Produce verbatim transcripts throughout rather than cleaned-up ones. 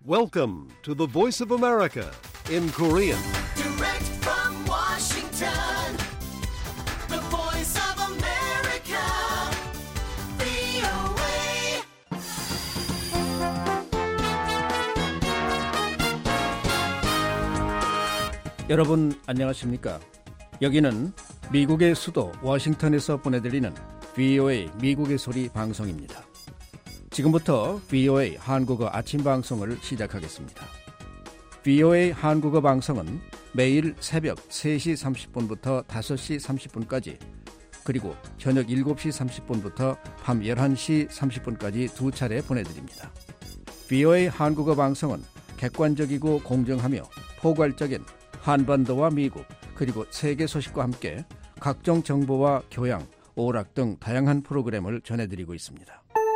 Welcome to the Voice of America in Korean. Direct from Washington, the Voice of America, 브이오에이. 여러분 안녕하십니까? 여기는 미국의 수도 워싱턴에서 보내드리는 브이오에이 미국의 소리 방송입니다. 지금부터 브이오에이 한국어 아침 방송을 시작하겠습니다. 브이오에이 한국어 방송은 매일 새벽 세 시 삼십 분부터 다섯 시 삼십 분까지 그리고 저녁 일곱 시 삼십 분부터 밤 열한 시 삼십 분까지 두 차례 보내드립니다. 브이오에이 한국어 방송은 객관적이고 공정하며 포괄적인 한반도와 미국 그리고 세계 소식과 함께 각종 정보와 교양, 오락 등 다양한 프로그램을 전해드리고 있습니다.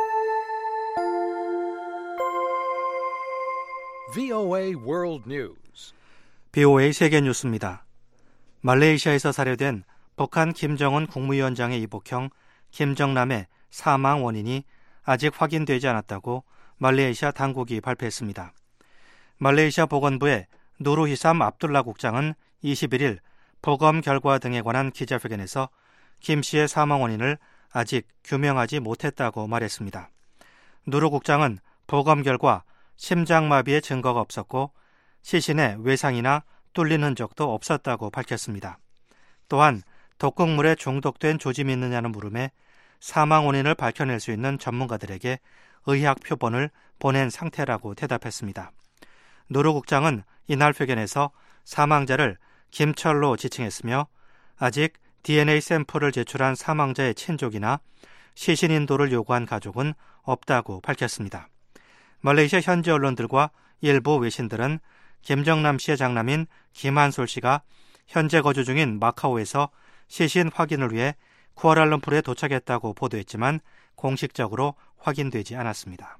브이오에이 World News. 브이오에이 세계 뉴스입니다. 말레이시아에서 살해된 북한 김정은 국무위원장의 이복형 김정남의 사망 원인이 아직 확인되지 않았다고 말레이시아 당국이 발표했습니다. 말레이시아 보건부의 누르히삼 압둘라 국장은 이십일 일 보검 결과 등에 관한 기자회견에서 김 씨의 사망 원인을 아직 규명하지 못했다고 말했습니다. 누르 국장은 보검 결과 심장마비의 증거가 없었고 시신에 외상이나 뚫린 흔적도 없었다고 밝혔습니다. 또한 독극물에 중독된 조짐이 있느냐는 물음에 사망 원인을 밝혀낼 수 있는 전문가들에게 의학 표본을 보낸 상태라고 대답했습니다. 누르 국장은 이날 회견에서 사망자를 김철로 지칭했으며 아직 디엔에이 샘플을 제출한 사망자의 친족이나 시신 인도를 요구한 가족은 없다고 밝혔습니다. 말레이시아 현지 언론들과 일부 외신들은 김정남 씨의 장남인 김한솔 씨가 현재 거주 중인 마카오에서 시신 확인을 위해 쿠알라룸푸르에 도착했다고 보도했지만 공식적으로 확인되지 않았습니다.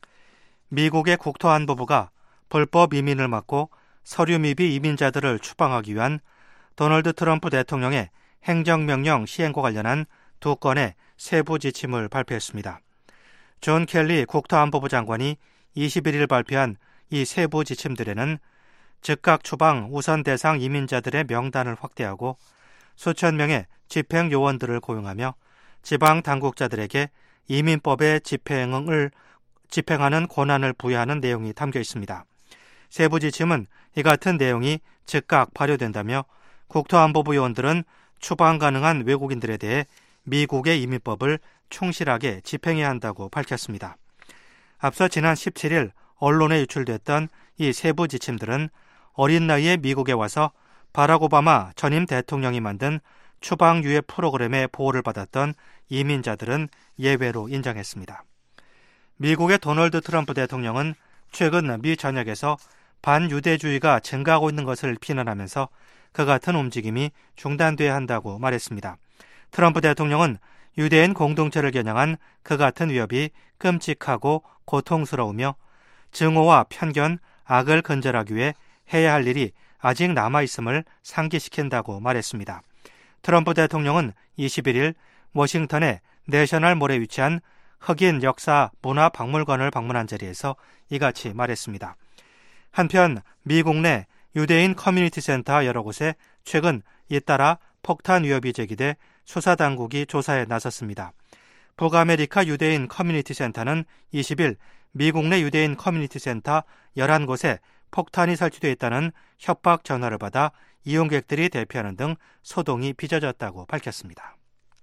미국의 국토안보부가 불법 이민을 막고 서류 미비 이민자들을 추방하기 위한 도널드 트럼프 대통령의 행정명령 시행과 관련한 두 건의 세부 지침을 발표했습니다. 존 켈리 국토안보부 장관이 이십일 일 발표한 이 세부 지침들에는 즉각 추방 우선 대상 이민자들의 명단을 확대하고 수천 명의 집행 요원들을 고용하며 지방 당국자들에게 이민법의 집행을 집행하는 권한을 부여하는 내용이 담겨 있습니다. 세부 지침은 이 같은 내용이 즉각 발효된다며 국토안보부 요원들은 추방 가능한 외국인들에 대해 미국의 이민법을 충실하게 집행해야 한다고 밝혔습니다. 앞서 지난 십칠 일 언론에 유출됐던 이 세부 지침들은 어린 나이에 미국에 와서 바락 오바마 전임 대통령이 만든 추방 유예 프로그램의 보호를 받았던 이민자들은 예외로 인정했습니다. 미국의 도널드 트럼프 대통령은 최근 미 전역에서 반유대주의가 증가하고 있는 것을 비난하면서 그 같은 움직임이 중단돼야 한다고 말했습니다. 트럼프 대통령은 유대인 공동체를 겨냥한 그 같은 위협이 끔찍하고 고통스러우며 증오와 편견, 악을 근절하기 위해 해야 할 일이 아직 남아있음을 상기시킨다고 말했습니다. 트럼프 대통령은 이십일 일 워싱턴의 내셔널몰에 위치한 흑인 역사 문화박물관을 방문한 자리에서 이같이 말했습니다. 한편 미국 내 유대인 커뮤니티 센터 여러 곳에 최근 잇따라 폭탄 위협이 제기돼 수사당국이 조사에 나섰습니다. 북아메리카 유대인 커뮤니티 센터는 이십 일 미국 내 유대인 커뮤니티 센터 열한 곳에 폭탄이 설치되어 있다는 협박 전화를 받아 이용객들이 대피하는 등 소동이 빚어졌다고 밝혔습니다.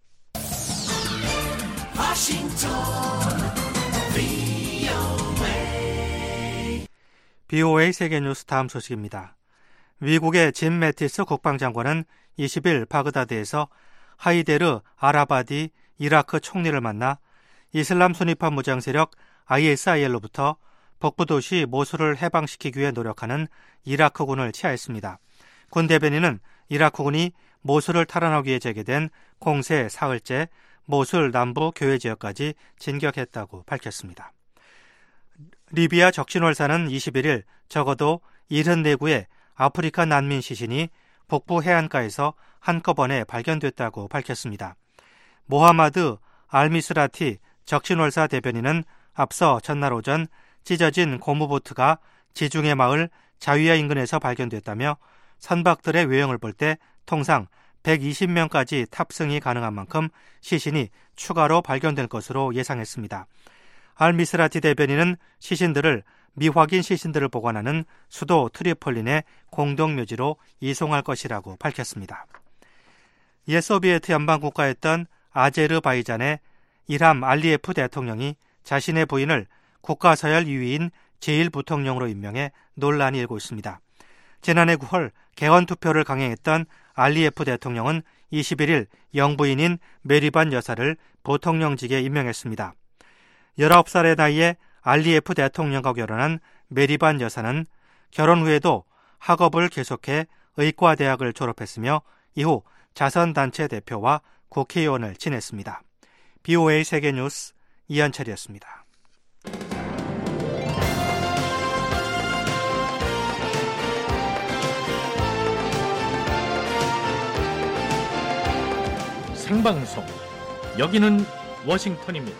브이오에이 브이오에이 세계뉴스 다음 소식입니다. 미국의 짐 매티스 국방장관은 이십 일 바그다드에서 하이데르 아라바디 이라크 총리를 만나 이슬람 순위파 무장세력 아이에스아이엘로부터 북부 도시 모술을 해방시키기 위해 노력하는 이라크군을 치하했습니다. 군 대변인은 이라크군이 모술을 탈환하기 위해 재개된 공세 사흘째 모술 남부 교외 지역까지 진격했다고 밝혔습니다. 리비아 적신월사는 이십일 일 적어도 칠십사 구의 아프리카 난민 시신이 북부 해안가에서 한꺼번에 발견됐다고 밝혔습니다. 모하마드 알미스라티 적신월사 대변인은 앞서 전날 오전 찢어진 고무보트가 지중해 마을 자위아 인근에서 발견됐다며 선박들의 외형을 볼 때 통상 백이십 명까지 탑승이 가능한 만큼 시신이 추가로 발견될 것으로 예상했습니다. 알미스라티 대변인은 시신들을 미확인 시신들을 보관하는 수도 트리폴린의 공동묘지로 이송할 것이라고 밝혔습니다. 옛 소비에트 연방국가였던 아제르바이잔의 일함 알리예프 대통령이 자신의 부인을 국가서열 이 위인 제일 부통령으로 임명해 논란이 일고 있습니다. 지난해 구월 개헌투표를 강행했던 알리예프 대통령은 이십일 일 영부인인 메리반 여사를 부통령직에 임명했습니다. 열아홉 살의 나이에 알리예프 대통령과 결혼한 메리반 여사는 결혼 후에도 학업을 계속해 의과대학을 졸업했으며 이후 자선단체 대표와 국회의원을 지냈습니다. 비오에이 세계뉴스 이현철이었습니다. 생방송, 여기는 워싱턴입니다.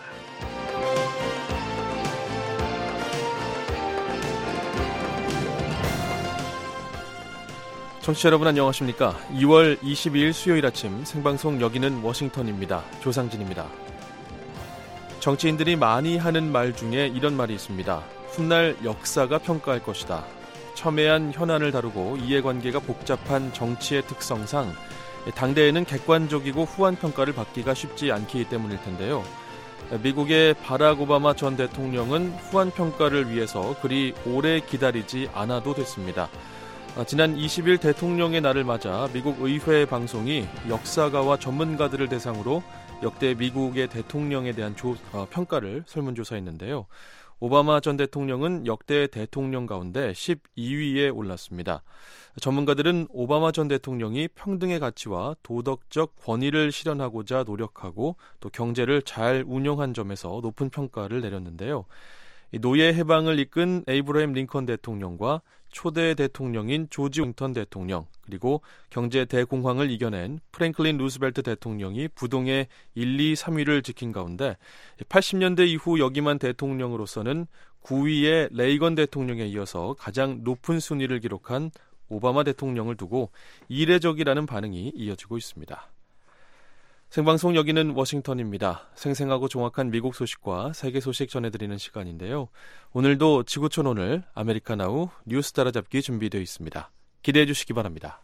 청취자 여러분 안녕하십니까? 이월 이십이일 수요일 아침 생방송 여기는 워싱턴입니다. 조상진입니다. 정치인들이 많이 하는 말 중에 이런 말이 있습니다. 훗날 역사가 평가할 것이다. 첨예한 현안을 다루고 이해관계가 복잡한 정치의 특성상 당대에는 객관적이고 후한 평가를 받기가 쉽지 않기 때문일 텐데요. 미국의 바락 오바마 전 대통령은 후한 평가를 위해서 그리 오래 기다리지 않아도 됐습니다. 지난 이십 일 대통령의 날을 맞아 미국 의회 방송이 역사가와 전문가들을 대상으로 역대 미국의 대통령에 대한 조, 어, 평가를 설문조사했는데요. 오바마 전 대통령은 역대 대통령 가운데 십이 위에 올랐습니다. 전문가들은 오바마 전 대통령이 평등의 가치와 도덕적 권위를 실현하고자 노력하고 또 경제를 잘 운영한 점에서 높은 평가를 내렸는데요. 노예 해방을 이끈 에이브러햄 링컨 대통령과 초대 대통령인 조지 워싱턴 대통령, 그리고 경제 대공황을 이겨낸 프랭클린 루스벨트 대통령이 부동의 일, 이, 삼 위를 지킨 가운데 팔십 년대 이후 역임한 대통령으로서는 구 위의 레이건 대통령에 이어서 가장 높은 순위를 기록한 오바마 대통령을 두고 이례적이라는 반응이 이어지고 있습니다. 생방송 여기는 워싱턴입니다. 생생하고 정확한 미국 소식과 세계 소식 전해드리는 시간인데요. 오늘도 지구촌 오늘 아메리카 나우 뉴스 따라잡기 준비되어 있습니다. 기대해 주시기 바랍니다.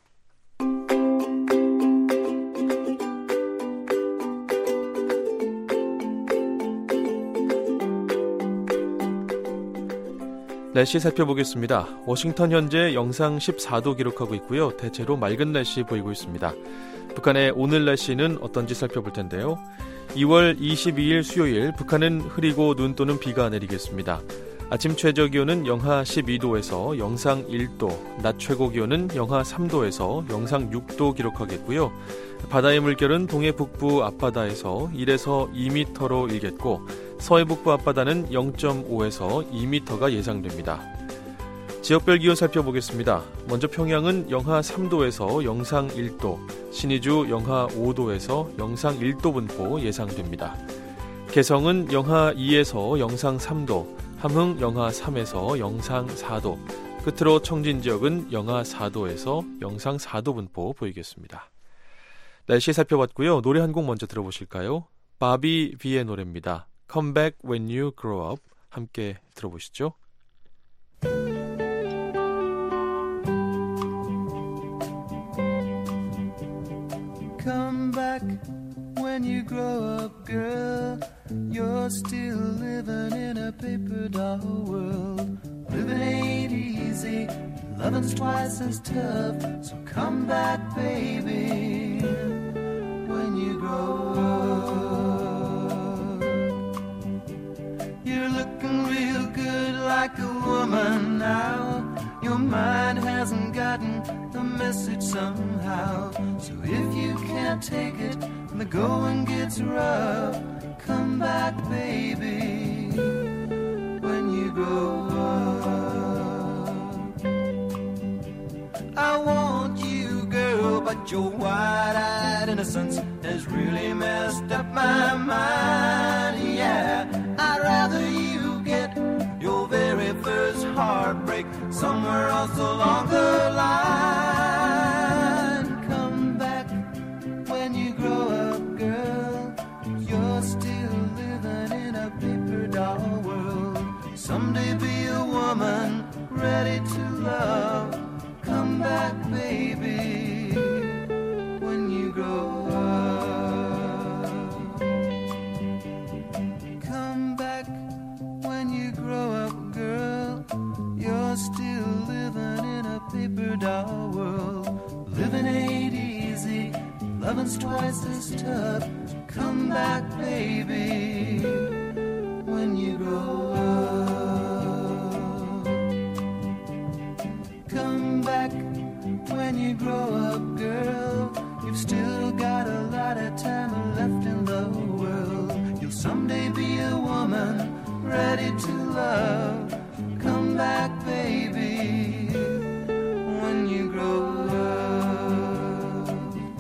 날씨 살펴보겠습니다. 워싱턴 현재 영상 십사 도 기록하고 있고요. 대체로 맑은 날씨 보이고 있습니다. 북한의 오늘 날씨는 어떤지 살펴볼 텐데요. 이월 이십이일 수요일 북한은 흐리고 눈 또는 비가 내리겠습니다. 아침 최저 기온은 영하 십이 도에서 영상 일 도, 낮 최고 기온은 영하 삼 도에서 영상 육 도 기록하겠고요. 바다의 물결은 동해 북부 앞바다에서 일에서 이 미터로 일겠고 서해 북부 앞바다는 영 점 오에서 이 미터가 예상됩니다. 지역별 기온 살펴보겠습니다. 먼저 평양은 영하 삼 도에서 영상 일 도, 신의주 영하 오 도에서 영상 일 도 분포 예상됩니다. 개성은 영하 이에서 영상 삼 도, 함흥 영하 삼에서 영상 사 도, 끝으로 청진 지역은 영하 사 도에서 영상 사 도 분포 보이겠습니다. 날씨 살펴봤고요. 노래 한 곡 먼저 들어보실까요? 바비 비의 노래입니다. Come back when you grow up. 함께 들어보시죠. Come back when you grow up, girl. You're still living in a paper doll world. Living ain't easy, loving's twice as tough. So come back, baby, when you grow up. You're looking real good like a woman now. Your mind hasn't gotten the message somehow. So if you can't take it and the going gets rough, come back, baby, when you grow up. I want you, girl, but your wide-eyed innocence has really messed up my mind. Yeah, I'd rather you get your very heartbreak somewhere else along the line. Come back when you grow up, girl. You're still living in a paper doll world. Someday be a woman ready to love. Come back, baby, when you grow up. Come back when you grow up, girl. You're still living in a paper doll world. Living ain't easy, loving's twice as tough. Come back, baby, when you grow up. Come back when you grow up, girl. You've still got a lot of time left in the world. You'll someday be a woman ready to love. Come back, baby, when you grow up.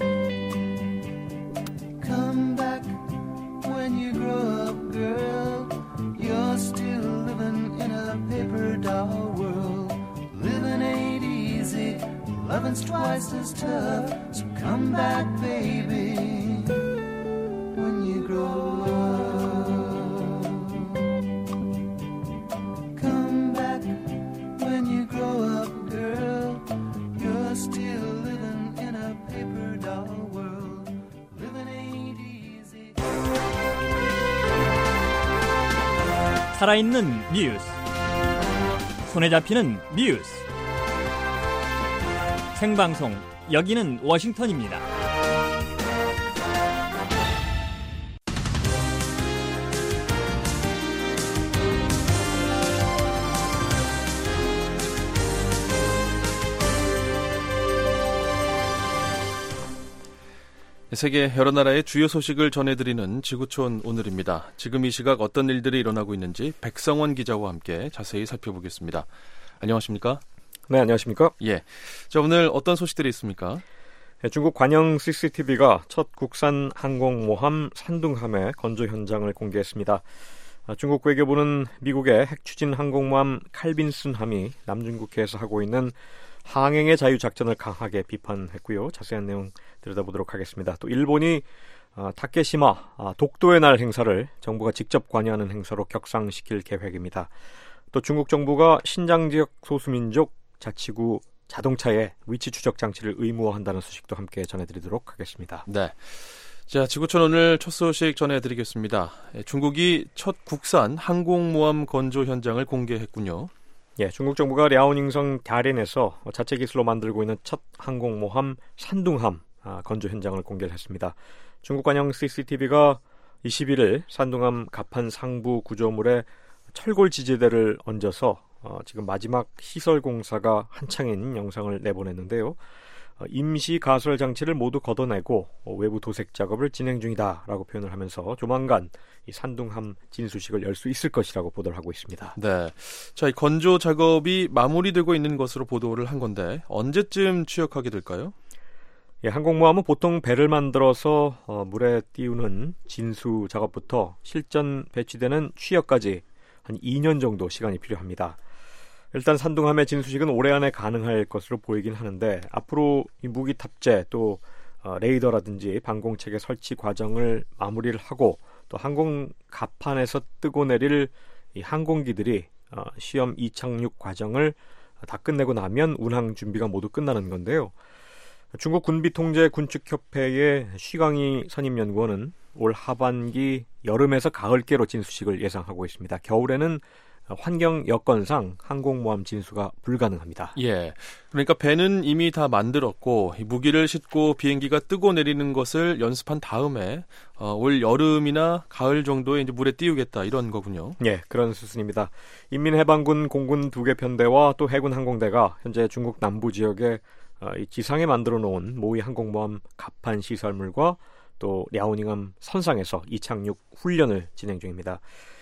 Come back when you grow up, girl. You're still living in a paper doll world. Living ain't easy, loving's twice as tough. So come back, baby, when you grow up. Come back when you grow up, girl. You're still living in a paper doll world. Living ain't easy. 살아있는 뉴스, 손에 잡히는 뉴스, 생방송, 여기는 워싱턴입니다. 세계 여러 나라의 주요 소식을 전해드리는 지구촌 오늘입니다. 지금 이 시각 어떤 일들이 일어나고 있는지 백성원 기자와 함께 자세히 살펴보겠습니다. 안녕하십니까? 네, 안녕하십니까? 예. 자, 오늘 어떤 소식들이 있습니까? 네, 중국 관영 씨씨티비가 첫 국산 항공모함 산둥함의 건조 현장을 공개했습니다. 중국 외교부는 미국의 핵 추진 항공모함 칼빈슨함이 남중국해에서 하고 있는 항행의 자유 작전을 강하게 비판했고요. 자세한 내용 들여다보도록 하겠습니다. 또 일본이 어, 타케시마 아, 독도의 날 행사를 정부가 직접 관여하는 행사로 격상시킬 계획입니다. 또 중국 정부가 신장 지역 소수민족 자치구 자동차의 위치 추적 장치를 의무화한다는 소식도 함께 전해드리도록 하겠습니다. 네. 자, 지구촌 오늘 첫 소식 전해드리겠습니다. 중국이 첫 국산 항공모함 건조 현장을 공개했군요. 예, 중국 정부가 랴오닝성 다롄에서 자체 기술로 만들고 있는 첫 항공모함 산둥함 아, 건조 현장을 공개를 했습니다. 중국 관영 씨씨티비가 이십일 일 산둥함 갑판 상부 구조물에 철골 지지대를 얹어서 어, 지금 마지막 시설 공사가 한창인 영상을 내보냈는데요. 어, 임시 가설 장치를 모두 걷어내고 어, 외부 도색 작업을 진행 중이다라고 표현을 하면서 조만간 이 산둥함 진수식을 열 수 있을 것이라고 보도를 하고 있습니다. 네, 자, 이 건조 작업이 마무리되고 있는 것으로 보도를 한 건데 언제쯤 취역하게 될까요? 예, 항공모함은 보통 배를 만들어서 어, 물에 띄우는 진수 작업부터 실전 배치되는 취역까지 한 이 년 정도 시간이 필요합니다. 일단 산둥함의 진수식은 올해 안에 가능할 것으로 보이긴 하는데 앞으로 이 무기 탑재 또 어, 레이더라든지 방공체계 설치 과정을 마무리를 하고 또 항공 갑판에서 뜨고 내릴 이 항공기들이 어, 시험 이착륙 과정을 다 끝내고 나면 운항 준비가 모두 끝나는 건데요. 중국 군비통제 군축협회의 쉬강희 선임연구원은 올 하반기 여름에서 가을께로 진수식을 예상하고 있습니다. 겨울에는 환경 여건상 항공모함 진수가 불가능합니다. 예, 그러니까 배는 이미 다 만들었고 무기를 싣고 비행기가 뜨고 내리는 것을 연습한 다음에 어, 올 여름이나 가을 정도에 이제 물에 띄우겠다 이런 거군요. 예, 그런 수순입니다. 인민해방군 공군 두 개 편대와 또 해군 항공대가 현재 중국 남부 지역에 어, 이 지상에 만들어 놓은 모의 항공모함 갑판 시설물과 또 랴오닝함 선상에서 이착륙 훈련을 진행 중입니다.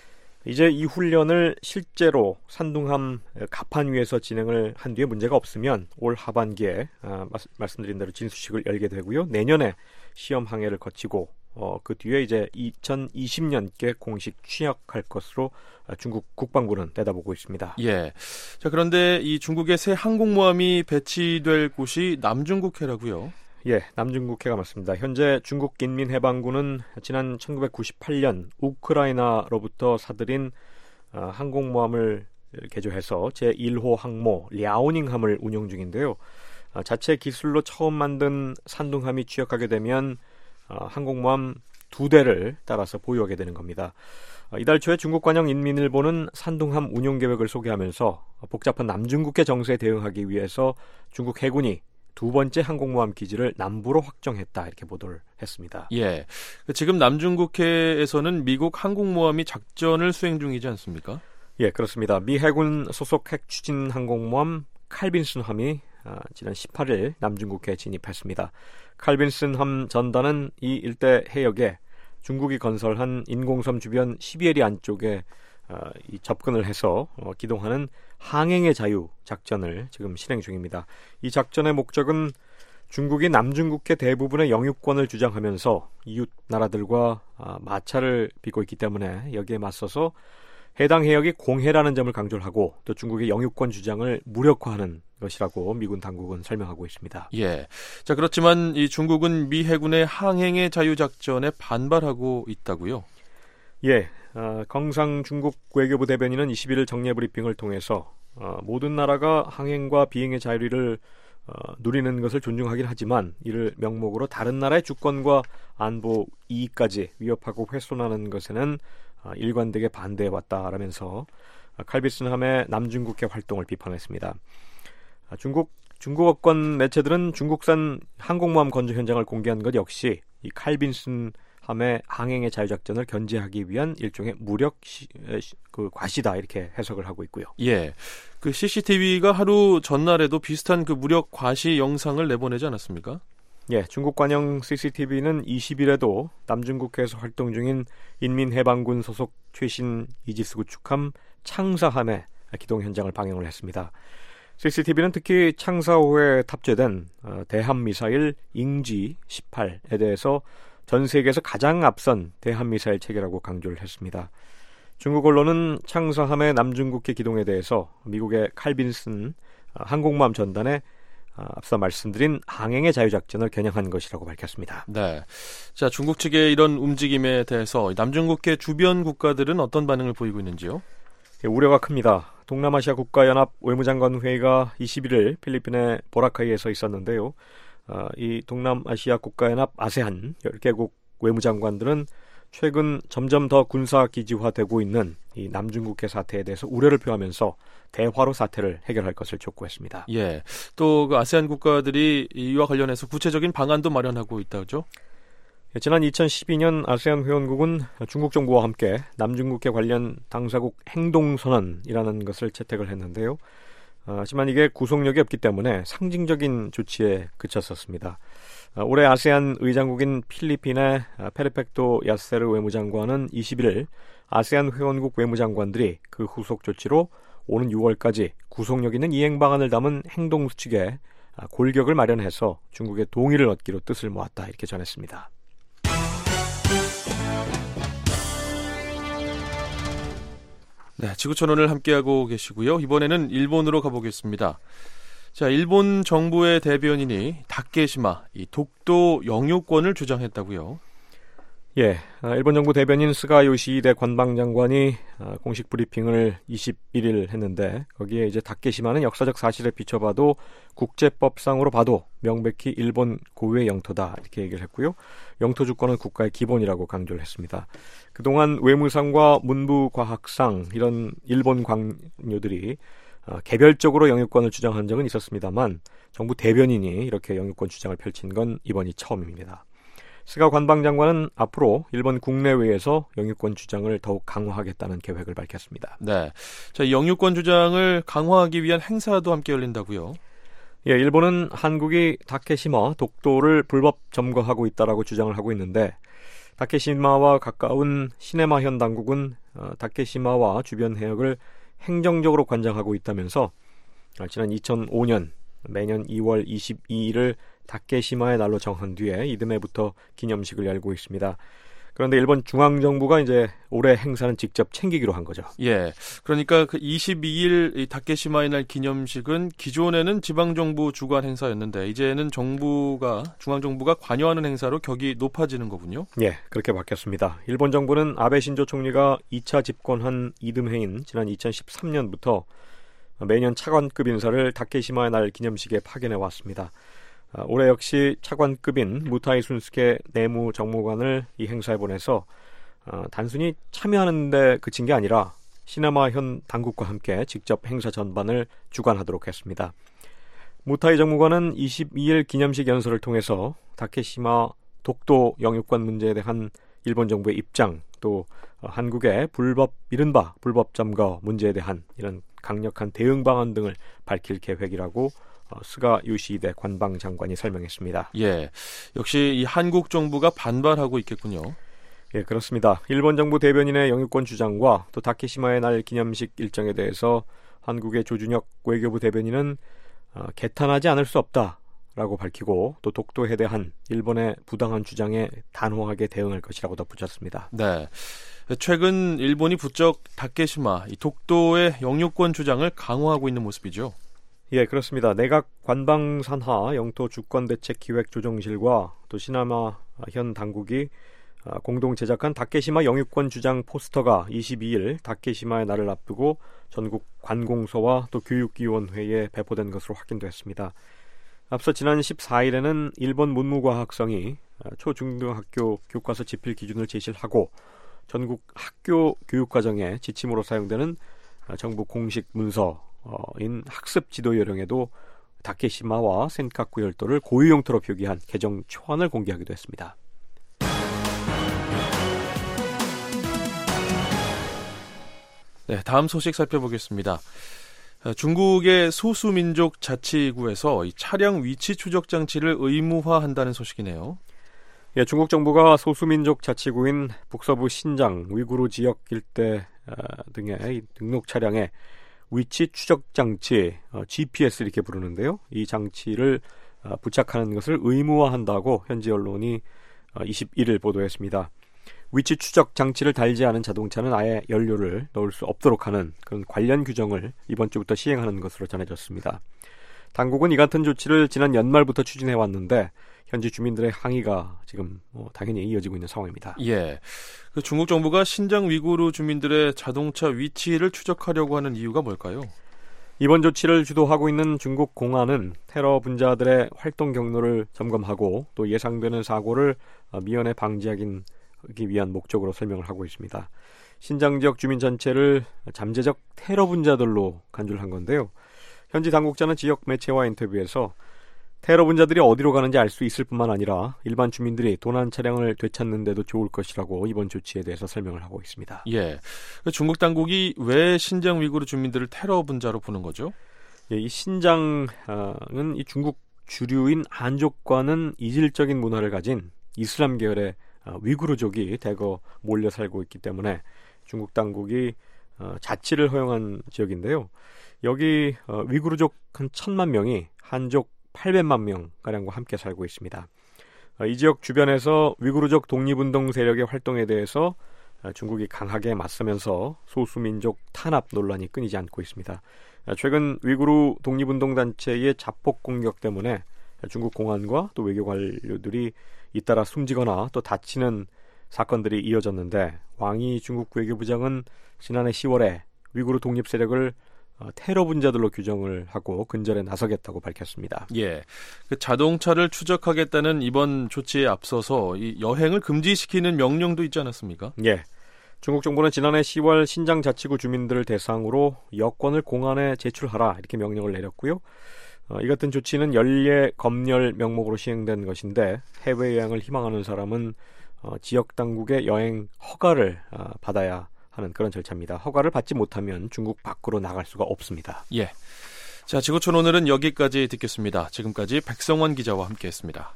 이제 이 훈련을 실제로 산둥함 갑판 위에서 진행을 한 뒤에 문제가 없으면 올 하반기에 아, 마, 말씀드린 대로 진수식을 열게 되고요. 내년에 시험 항해를 거치고 어, 그 뒤에 이제 이천이십 년께 공식 취역할 것으로 중국 국방부는 내다보고 있습니다. 예. 자, 그런데 이 중국의 새 항공모함이 배치될 곳이 남중국해라고요? 예, 남중국해가 맞습니다. 현재 중국 인민해방군은 지난 천구백구십팔 년 우크라이나로부터 사들인 어, 항공모함을 개조해서 제일 호 항모 랴오닝함을 운용 중인데요. 어, 자체 기술로 처음 만든 산둥함이 취역하게 되면 어, 항공모함 두 대를 따라서 보유하게 되는 겁니다. 어, 이달 초에 중국 관영 인민일보는 산둥함 운용 계획을 소개하면서 복잡한 남중국해 정세에 대응하기 위해서 중국 해군이 두 번째 항공모함 기지를 남부로 확정했다 이렇게 보도를 했습니다. 예, 지금 남중국해에서는 미국 항공모함이 작전을 수행 중이지 않습니까? 예, 그렇습니다. 미 해군 소속 핵추진 항공모함 칼빈슨함이 아, 지난 십팔 일 남중국해에 진입했습니다. 칼빈슨함 전단은 이 일대 해역에 중국이 건설한 인공섬 주변 시베리아 안쪽에 어, 이 접근을 해서 어, 기동하는 항행의 자유 작전을 지금 실행 중입니다. 이 작전의 목적은 중국이 남중국해 대부분의 영유권을 주장하면서 이웃 나라들과 아, 마찰을 빚고 있기 때문에 여기에 맞서서 해당 해역이 공해라는 점을 강조를 하고 또 중국의 영유권 주장을 무력화하는 것이라고 미군 당국은 설명하고 있습니다. 예. 자, 그렇지만 이 중국은 미 해군의 항행의 자유 작전에 반발하고 있다고요? 예. 어, 경상 중국 외교부 대변인은 이십일 일 정례 브리핑을 통해서 어, 모든 나라가 항행과 비행의 자유를 어, 누리는 것을 존중하긴 하지만 이를 명목으로 다른 나라의 주권과 안보 이익까지 위협하고 훼손하는 것에는 어, 일관되게 반대해왔다라면서 어, 칼빈슨함의 남중국해 활동을 비판했습니다. 어, 중국 중국어권 매체들은 중국산 항공모함 건조 현장을 공개한 것 역시 이 칼빈슨 함의 항행의 자유작전을 견제하기 위한 일종의 무력 시, 그 과시다 이렇게 해석을 하고 있고요. 예, 그 씨씨티비가 하루 전날에도 비슷한 그 무력 과시 영상을 내보내지 않았습니까? 예, 중국 관영 씨씨티비는 이십 일에도 남중국해에서 활동 중인 인민해방군 소속 최신 이지스 구축함 창사함의 기동 현장을 방영을 했습니다. 씨씨티비는 특히 창사호에 탑재된 대함미사일 잉지 십팔에 대해서 전 세계에서 가장 앞선 대함미사일 체계라고 강조를 했습니다. 중국 언론은 창사함의 남중국해 기동에 대해서 미국의 칼빈슨 항공모함 전단에 앞서 말씀드린 항행의 자유작전을 겨냥한 것이라고 밝혔습니다. 네, 자, 중국 측의 이런 움직임에 대해서 남중국해 주변 국가들은 어떤 반응을 보이고 있는지요? 예, 우려가 큽니다. 동남아시아 국가연합 외무장관 회의가 이십일 일 필리핀의 보라카이에서 있었는데요. 어, 이 동남아시아 국가연합 아세안 열 개국 외무장관들은 최근 점점 더 군사기지화되고 있는 이 남중국해 사태에 대해서 우려를 표하면서 대화로 사태를 해결할 것을 촉구했습니다. 예, 또 그 아세안 국가들이 이와 관련해서 구체적인 방안도 마련하고 있다죠? 예, 지난 이천십이 년 아세안 회원국은 중국 정부와 함께 남중국해 관련 당사국 행동선언이라는 것을 채택을 했는데요. 어, 하지만 이게 구속력이 없기 때문에 상징적인 조치에 그쳤었습니다. 어, 올해 아세안 의장국인 필리핀의 페르펙토 야세르 외무장관은 이십일 일 아세안 회원국 외무장관들이 그 후속 조치로 오는 유월까지 구속력 있는 이행 방안을 담은 행동수칙에 골격을 마련해서 중국의 동의를 얻기로 뜻을 모았다 이렇게 전했습니다. 네, 지구촌오늘 함께하고 계시고요. 이번에는 일본으로 가보겠습니다. 자, 일본 정부의 대변인이 다케시마, 이 독도 영유권을 주장했다고요? 예, 일본 정부 대변인 스가 요시히데 관방장관이 공식 브리핑을 이십일 일 했는데 거기에 이제 다케시마는 역사적 사실에 비춰봐도 국제법상으로 봐도 명백히 일본 고유의 영토다 이렇게 얘기를 했고요. 영토 주권은 국가의 기본이라고 강조를 했습니다. 그동안 외무상과 문부과학상 이런 일본 관료들이 개별적으로 영유권을 주장한 적은 있었습니다만 정부 대변인이 이렇게 영유권 주장을 펼친 건 이번이 처음입니다. 스가 관방장관은 앞으로 일본 국내외에서 영유권 주장을 더욱 강화하겠다는 계획을 밝혔습니다. 네, 자, 영유권 주장을 강화하기 위한 행사도 함께 열린다고요? 예, 일본은 한국이 다케시마 독도를 불법 점거하고 있다라고 주장을 하고 있는데 다케시마와 가까운 시네마현 당국은 어, 다케시마와 주변 해역을 행정적으로 관장하고 있다면서 어, 지난 이천오 년 매년 이월 이십이일을 다케시마의 날로 정한 뒤에 이듬해부터 기념식을 열고 있습니다. 그런데 일본 중앙정부가 이제 올해 행사는 직접 챙기기로 한 거죠. 예. 그러니까 그 이십이 일 이 다케시마의 날 기념식은 기존에는 지방정부 주관 행사였는데 이제는 정부가, 중앙정부가 관여하는 행사로 격이 높아지는 거군요. 예, 그렇게 바뀌었습니다. 일본 정부는 아베 신조 총리가 이 차 집권한 이듬해인 지난 이천십삼 년부터 매년 차관급 인사를 다케시마의 날 기념식에 파견해 왔습니다. 올해 역시 차관급인 무타이 순스케 내무정무관을 이 행사에 보내서 어, 단순히 참여하는 데 그친 게 아니라 시나마 현 당국과 함께 직접 행사 전반을 주관하도록 했습니다. 무타이 정무관은 이십이 일 기념식 연설을 통해서 다케시마 독도 영유권 문제에 대한 일본 정부의 입장, 또 어, 한국의 불법 이른바 불법 점거 문제에 대한 이런 강력한 대응 방안 등을 밝힐 계획이라고 어, 스가 요시히데 관방장관이 설명했습니다. 예, 역시 이 한국 정부가 반발하고 있겠군요. 예, 그렇습니다. 일본 정부 대변인의 영유권 주장과 또 다케시마의 날 기념식 일정에 대해서 한국의 조준혁 외교부 대변인은 어, 개탄하지 않을 수 없다라고 밝히고 또 독도에 대한 일본의 부당한 주장에 단호하게 대응할 것이라고 덧붙였습니다. 네. 최근 일본이 부쩍 다케시마, 이 독도의 영유권 주장을 강화하고 있는 모습이죠. 예, 그렇습니다. 내각 관방산하 영토주권대책기획조정실과 또 시나마 현 당국이 공동 제작한 다케시마 영유권 주장 포스터가 이십이 일 다케시마의 날을 앞두고 전국 관공서와 또 교육위원회에 배포된 것으로 확인됐습니다. 앞서 지난 십사 일에는 일본 문무과학성이 초중등학교 교과서 집필 기준을 제시를 하고 전국 학교 교육과정의 지침으로 사용되는 정부 공식 문서 인 학습 지도 요령에도 다케시마와 센카쿠 열도를 고유 용토로 표기한 개정 초안을 공개하기도 했습니다. 네, 다음 소식 살펴보겠습니다. 중국의 소수민족 자치구에서 이 차량 위치 추적 장치를 의무화한다는 소식이네요. 예, 중국 정부가 소수민족 자치구인 북서부 신장, 위구르 지역 일대 등의 등록 차량에 위치 추적 장치, 어, 지피에스 이렇게 부르는데요. 이 장치를 어, 부착하는 것을 의무화한다고 현지 언론이 어, 이십일 일 보도했습니다. 위치 추적 장치를 달지 않은 자동차는 아예 연료를 넣을 수 없도록 하는 그런 관련 규정을 이번 주부터 시행하는 것으로 전해졌습니다. 당국은 이 같은 조치를 지난 연말부터 추진해왔는데 현지 주민들의 항의가 지금 뭐 당연히 이어지고 있는 상황입니다. 예, 그 중국 정부가 신장 위구르 주민들의 자동차 위치를 추적하려고 하는 이유가 뭘까요? 이번 조치를 주도하고 있는 중국 공안은 테러 분자들의 활동 경로를 점검하고 또 예상되는 사고를 미연에 방지하기 위한 목적으로 설명을 하고 있습니다. 신장 지역 주민 전체를 잠재적 테러 분자들로 간주한 건데요. 현지 당국자는 지역 매체와 인터뷰에서 테러 분자들이 어디로 가는지 알 수 있을 뿐만 아니라 일반 주민들이 도난 차량을 되찾는 데도 좋을 것이라고 이번 조치에 대해서 설명을 하고 있습니다. 예, 중국 당국이 왜 신장 위구르 주민들을 테러 분자로 보는 거죠? 예, 이 신장은 이 중국 주류인 한족과는 이질적인 문화를 가진 이슬람 계열의 위구르족이 대거 몰려 살고 있기 때문에 중국 당국이 자치를 허용한 지역인데요. 여기 위구르족 한 천만 명이 한족 팔백만 명가량과 함께 살고 있습니다. 이 지역 주변에서 위구르족 독립운동 세력의 활동에 대해서 중국이 강하게 맞서면서 소수민족 탄압 논란이 끊이지 않고 있습니다. 최근 위구르 독립운동단체의 자폭 공격 때문에 중국 공안과 또 외교 관료들이 잇따라 숨지거나 또 다치는 사건들이 이어졌는데 왕이 중국 외교부장은 지난해 시월에 위구르 독립 세력을 테러 분자들로 규정을 하고 근절에 나서겠다고 밝혔습니다. 예, 그 자동차를 추적하겠다는 이번 조치에 앞서서 이 여행을 금지시키는 명령도 있지 않았습니까? 예, 중국 정부는 지난해 시월 신장 자치구 주민들을 대상으로 여권을 공안에 제출하라 이렇게 명령을 내렸고요. 어, 이 같은 조치는 연례 검열 명목으로 시행된 것인데 해외여행을 희망하는 사람은 어, 지역 당국의 여행 허가를 어, 받아야 하는 그런 절차입니다. 허가를 받지 못하면 중국 밖으로 나갈 수가 없습니다. 예, 자, 지구촌 오늘은 여기까지 듣겠습니다. 지금까지 백성원 기자와 함께했습니다.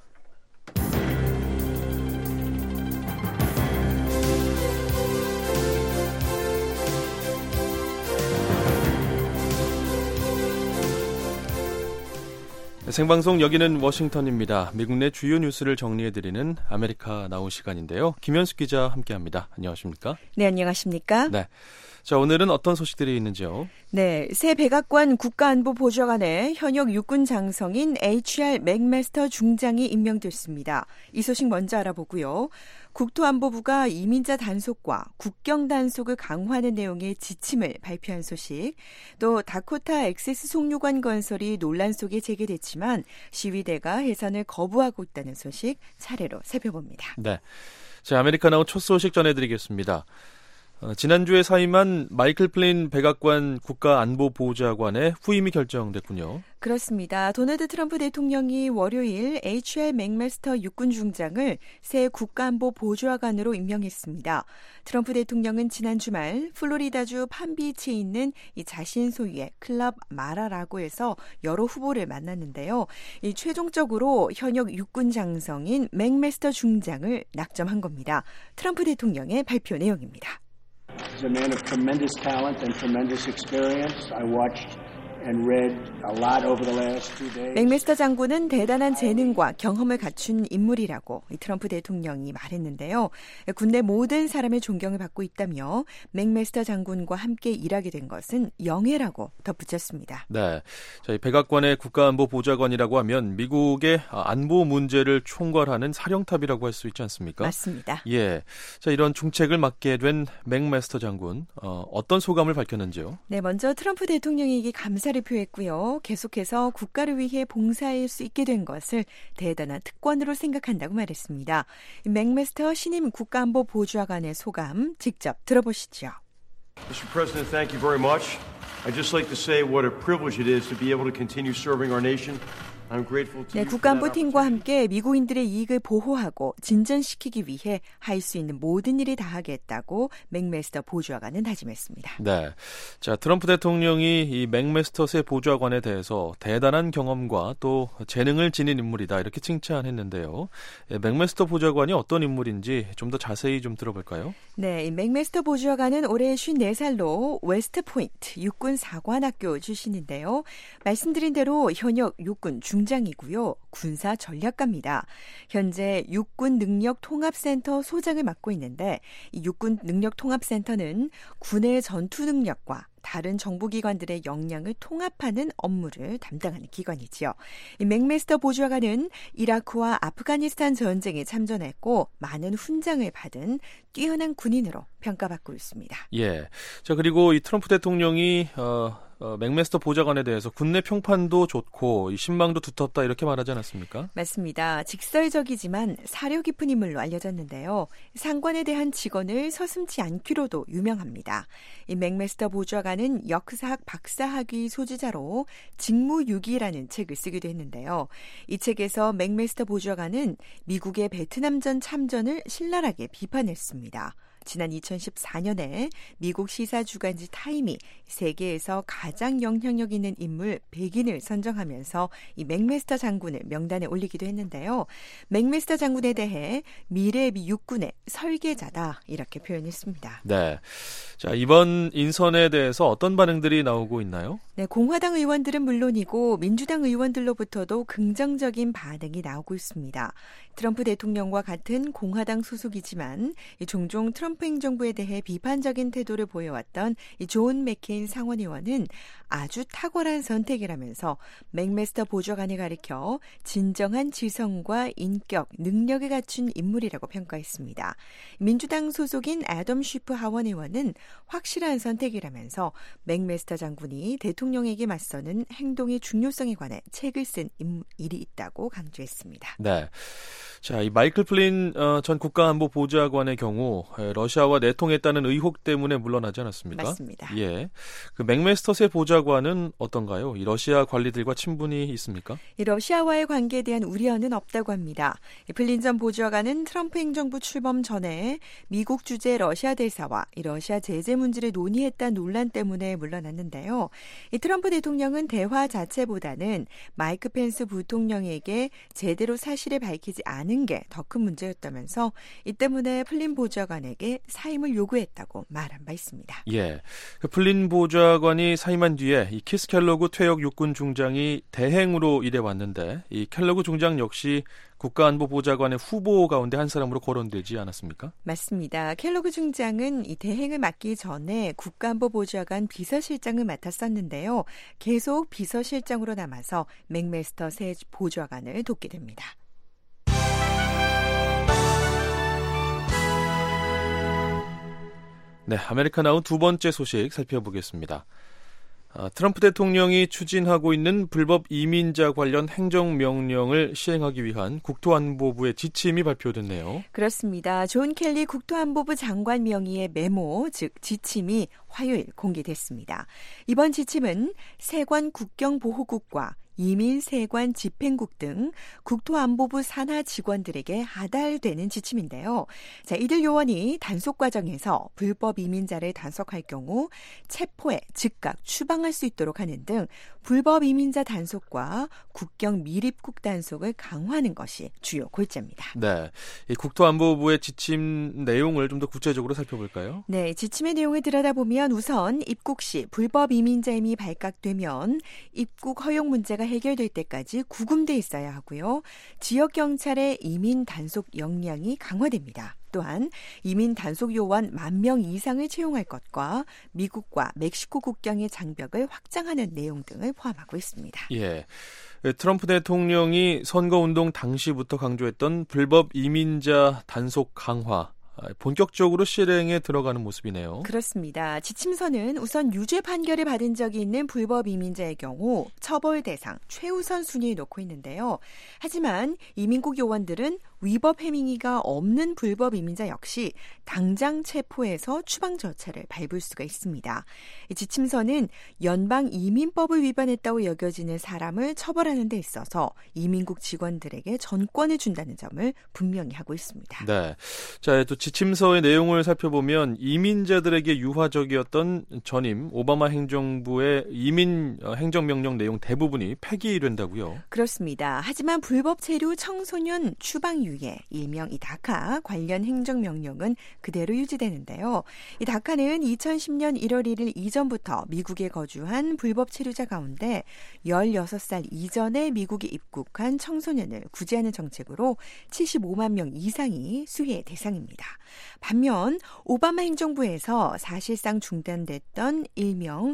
생방송 여기는 워싱턴입니다. 미국 내 주요 뉴스를 정리해드리는 아메리카 나우 시간인데요. 김현숙 기자 함께합니다. 안녕하십니까? 네, 안녕하십니까? 네. 자, 오늘은 어떤 소식들이 있는지요? 네, 새 백악관 국가안보보좌관에 현역 육군 장성인 에이치알 맥메스터 중장이 임명됐습니다. 이 소식 먼저 알아보고요. 국토안보부가 이민자 단속과 국경 단속을 강화하는 내용의 지침을 발표한 소식, 또 다코타 액세스 송유관 건설이 논란 속에 재개됐지만 시위대가 해산을 거부하고 있다는 소식 차례로 살펴봅니다. 네, 자, 아메리카 나우 첫 소식 전해드리겠습니다. 어, 지난주에 사임한 마이클 플린 백악관 국가안보보좌관의 후임이 결정됐군요. 그렇습니다. 도널드 트럼프 대통령이 월요일 에이치알 맥메스터 육군 중장을 새 국가안보보좌관으로 임명했습니다. 트럼프 대통령은 지난 주말 플로리다주 팜비치에 있는 이 자신 소유의 클럽 마라라고에서 여러 후보를 만났는데요. 이 최종적으로 현역 육군 장성인 맥메스터 중장을 낙점한 겁니다. 트럼프 대통령의 발표 내용입니다. He's a man of tremendous talent and tremendous experience. I watched and read a lot over the last two days. 맥메스터 장군은 대단한 재능과 경험을 갖춘 인물이라고 트럼프 대통령이 말했는데요. 군내 모든 사람의 존경을 받고 있다며 맥메스터 장군과 함께 일하게 된 것은 영예라고 덧붙였습니다. 네, 자, 이 백악관의 국가안보보좌관이라고 하면 미국의 안보 문제를 총괄하는 사령탑이라고 할 수 있지 않습니까? 맞습니다. 예, 자, 이런 중책을 맡게 된 맥메스터 장군, 어, 어떤 소감을 밝혔는지요? 네, 먼저 트럼프 대통령에게 감사 를 표했고요. 계속해서 국가를 위해 봉사할 수 있게 된 것을 대단한 특권으로 생각한다고 말했습니다. 맥메스터 신임 국가안보보좌관의 소감 직접 들어보시죠. 미스터 President, thank you very much. I'd just like to say what a privilege it is to be able to continue serving our nation. 네, 국가안보팀과 함께 미국인들의 이익을 보호하고 진전시키기 위해 할 수 있는 모든 일을 다하겠다고 맥메스터 보좌관은 다짐했습니다. 네, 자, 트럼프 대통령이 이 맥메스터 새 보좌관에 대해서 대단한 경험과 또 재능을 지닌 인물이다 이렇게 칭찬했는데요. 예, 맥메스터 보좌관이 어떤 인물인지 좀 더 자세히 좀 들어볼까요? 네, 이 맥메스터 보좌관은 올해 쉰네 살로 웨스트 포인트 육군 사관학교 출신인데요. 말씀드린 대로 현역 육군 중 중장이고요. 군사 전략가입니다. 현재 육군 능력 통합센터 소장을 맡고 있는데 이 육군 능력 통합센터는 군의 전투 능력과 다른 정부기관들의 역량을 통합하는 업무를 담당하는 기관이지요. 이 맥메스터 보좌관은 이라크와 아프가니스탄 전쟁에 참전했고 많은 훈장을 받은 뛰어난 군인으로 평가받고 있습니다. 예. 자, 그리고 이 트럼프 대통령이 어, 어, 맥메스터 보좌관에 대해서 군내 평판도 좋고 이 신망도 두텁다 이렇게 말하지 않았습니까? 맞습니다. 직설적이지만 사려 깊은 인물로 알려졌는데요. 상관에 대한 직언을 서슴지 않기로도 유명합니다. 이 맥메스터 보좌관은 역사학 박사학위 소지자로 직무유기라는 책을 쓰기도 했는데요. 이 책에서 맥메스터 보좌관은 미국의 베트남전 참전을 신랄하게 비판했습니다. 지난 이천십사 년에 미국 시사주간지 타임이 세계에서 가장 영향력 있는 인물 백인을 선정하면서 이 맥메스터 장군을 명단에 올리기도 했는데요. 맥메스터 장군에 대해 미래 미 육군의 설계자다 이렇게 표현했습니다. 네, 자, 이번 인선에 대해서 어떤 반응들이 나오고 있나요? 네, 공화당 의원들은 물론이고 민주당 의원들로부터도 긍정적인 반응이 나오고 있습니다. 트럼프 대통령과 같은 공화당 소속이지만 종종 트럼프 행정부에 대해 비판적인 태도를 보여왔던 존 맥케인 상원의원은 아주 탁월한 선택이라면서 맥메스터 보좌관을 가리켜 진정한 지성과 인격, 능력을 갖춘 인물이라고 평가했습니다. 민주당 소속인 애덤 쉬프 하원의원은 확실한 선택이라면서 맥메스터 장군이 대통령에게 맞서는 행동의 중요성에 관해 책을 쓴 일이 있다고 강조했습니다. 네. 자, 이 마이클 플린 어, 전 국가안보보좌관의 경우 러시아와 내통했다는 의혹 때문에 물러나지 않았습니까? 맞습니다. 예, 그 맥메스터 새 보좌관은 어떤가요? 이 러시아 관리들과 친분이 있습니까? 이 러시아와의 관계에 대한 우려는 없다고 합니다. 이 플린 전 보좌관은 트럼프 행정부 출범 전에 미국 주재 러시아 대사와 이 러시아 제재 문제를 논의했다는 논란 때문에 물러났는데요. 이 트럼프 대통령은 대화 자체보다는 마이크 펜스 부통령에게 제대로 사실을 밝히지 않은 게 더 큰 문제였다면서 이 때문에 플린 보좌관에게 사임을 요구했다고 말한 바 있습니다. 예, 그 플린 보좌관이 사임한 뒤에 뒤에 이 키스 켈로그 퇴역 육군 중장이 대행으로 일해왔는데 이 켈로그 중장 역시 국가안보보좌관의 후보 가운데 한 사람으로 거론되지 않았습니까? 맞습니다. 켈로그 중장은 이 대행을 맡기 전에 국가안보보좌관 비서실장을 맡았었는데요. 계속 비서실장으로 남아서 맥메스터 새 보좌관을 돕게 됩니다. 네, 아메리카 나온 두 번째 소식 살펴보겠습니다. 아, 트럼프 대통령이 추진하고 있는 불법 이민자 관련 행정명령을 시행하기 위한 국토안보부의 지침이 발표됐네요. 그렇습니다. 존 켈리 국토안보부 장관 명의의 메모, 즉 지침이 화요일 공개됐습니다. 이번 지침은 세관 국경보호국과 이민세관 집행국 등 국토안보부 산하 직원들에게 하달되는 지침인데요. 자, 이들 요원이 단속 과정에서 불법 이민자를 단속할 경우 체포에 즉각 추방할 수 있도록 하는 등 불법 이민자 단속과 국경 미입국 단속을 강화하는 것이 주요 골자입니다. 네, 이 국토안보부의 지침 내용을 좀 더 구체적으로 살펴볼까요? 네, 지침의 내용을 들여다보면 우선 입국 시 불법 이민자임이 발각되면 입국 허용 문제가 해결될 때까지 구금돼 있어야 하고요. 지역 경찰의 이민 단속 역량이 강화됩니다. 또한 이민 단속 요원 만 명 이상을 채용할 것과 미국과 멕시코 국경의 장벽을 확장하는 내용 등을 포함하고 있습니다. 예, 트럼프 대통령이 선거운동 당시부터 강조했던 불법 이민자 단속 강화, 본격적으로 실행에 들어가는 모습이네요. 그렇습니다. 지침서는 우선 유죄 판결을 받은 적이 있는 불법 이민자의 경우 처벌 대상 최우선 순위에 놓고 있는데요. 하지만 이민국 요원들은 위법 행위가 없는 불법 이민자 역시 당장 체포해서 추방 절차를 밟을 수가 있습니다. 지침서는 연방 이민법을 위반했다고 여겨지는 사람을 처벌하는 데 있어서 이민국 직원들에게 전권을 준다는 점을 분명히 하고 있습니다. 네, 자, 또 지침서의 내용을 살펴보면 이민자들에게 유화적이었던 전임 오바마 행정부의 이민 행정명령 내용 대부분이 폐기된다고요? 그렇습니다. 하지만 불법 체류 청소년 추방 유예, 일명 이 다카 관련 행정명령은 그대로 유지되는데요. 이 다카는 이천십 년 일월 일일 이전부터 미국에 거주한 불법 체류자 가운데 열여섯 살 이전에 미국에 입국한 청소년을 구제하는 정책으로 칠십오만 명 이상이 수혜의 대상입니다. 반면 오바마 행정부에서 사실상 중단됐던 일명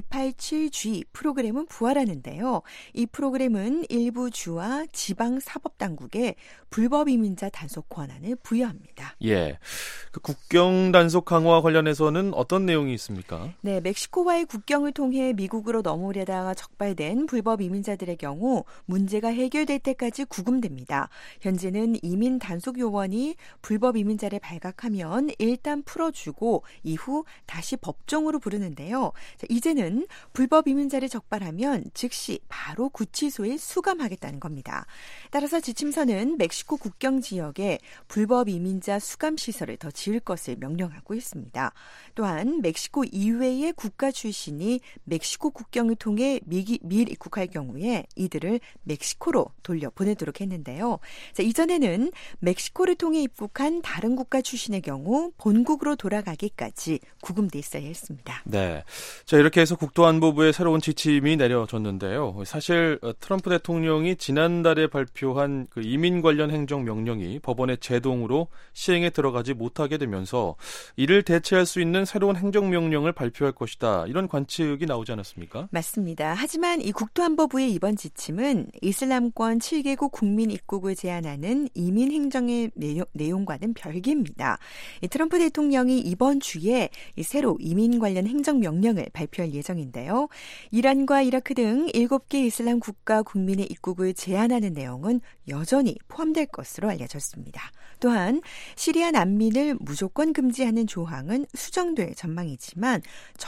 이백팔십칠 지 프로그램은 부활하는데요. 이 프로그램은 일부 주와 지방 사법당국에 불법 이민자 단속 권한을 부여합니다. 예, 그 국경 단속 강화 관련해서는 어떤 내용이 있습니까? 네, 멕시코와의 국경을 통해 미국으로 넘어오려다가 적발된 불법 이민자들의 경우 문제가 해결될 때까지 구금됩니다. 현재는 이민 단속 요원이 불법 이민자를 발각하면 일단 풀어주고 이후 다시 법정으로 부르는데요. 자, 이제는 불법 이민자를 적발하면 즉시 바로 구치소에 수감하겠다는 겁니다. 따라서 지침서는 멕시코 국경 지역에 불법 이민자 수감 시설을 더 지을 것을 명령하고 있습니다. 또한 멕시코 이외의 국가 출신이 멕시코 국경을 통해 미기, 미일 입국할 경우에 이들을 멕시코로 돌려보내도록 했는데요. 자, 이전에는 멕시코를 통해 입국한 다른 국가 출신의 경우 본국으로 돌아가기까지 구금돼 있어야 했습니다. 네, 자, 이렇게 해서 국토안보부의 새로운 지침이 내려졌는데요. 사실 트럼프 대통령이 지난달에 발표한 그 이민 관련 행정명령이 법원의 제동으로 시행에 들어가지 못하게 되면서 이를 대체할 수 있는 새로운 행정명령을 발표할 것이다, 이런 관측이 나오지 않았습니까? 맞습니다. 하지만 이 국토안보부의 이번 지침은 이슬람권 칠 개국 국민 입국을 제한하는 이민 행정의 내용, 내용과는 별개입니다. 이 트럼프 대통령이 이번 주에 이 새로 이민 관련 행정명령을 발표할 예정인데요. 이란과 이라크 등 일곱 개 이슬람 국가 국민의 입국을 제한하는 내용은 여전히 포함될 것으로 알려졌습니다. 또한 시리아 난민을 무조건 금지하는 조항은 수정될 전망이지만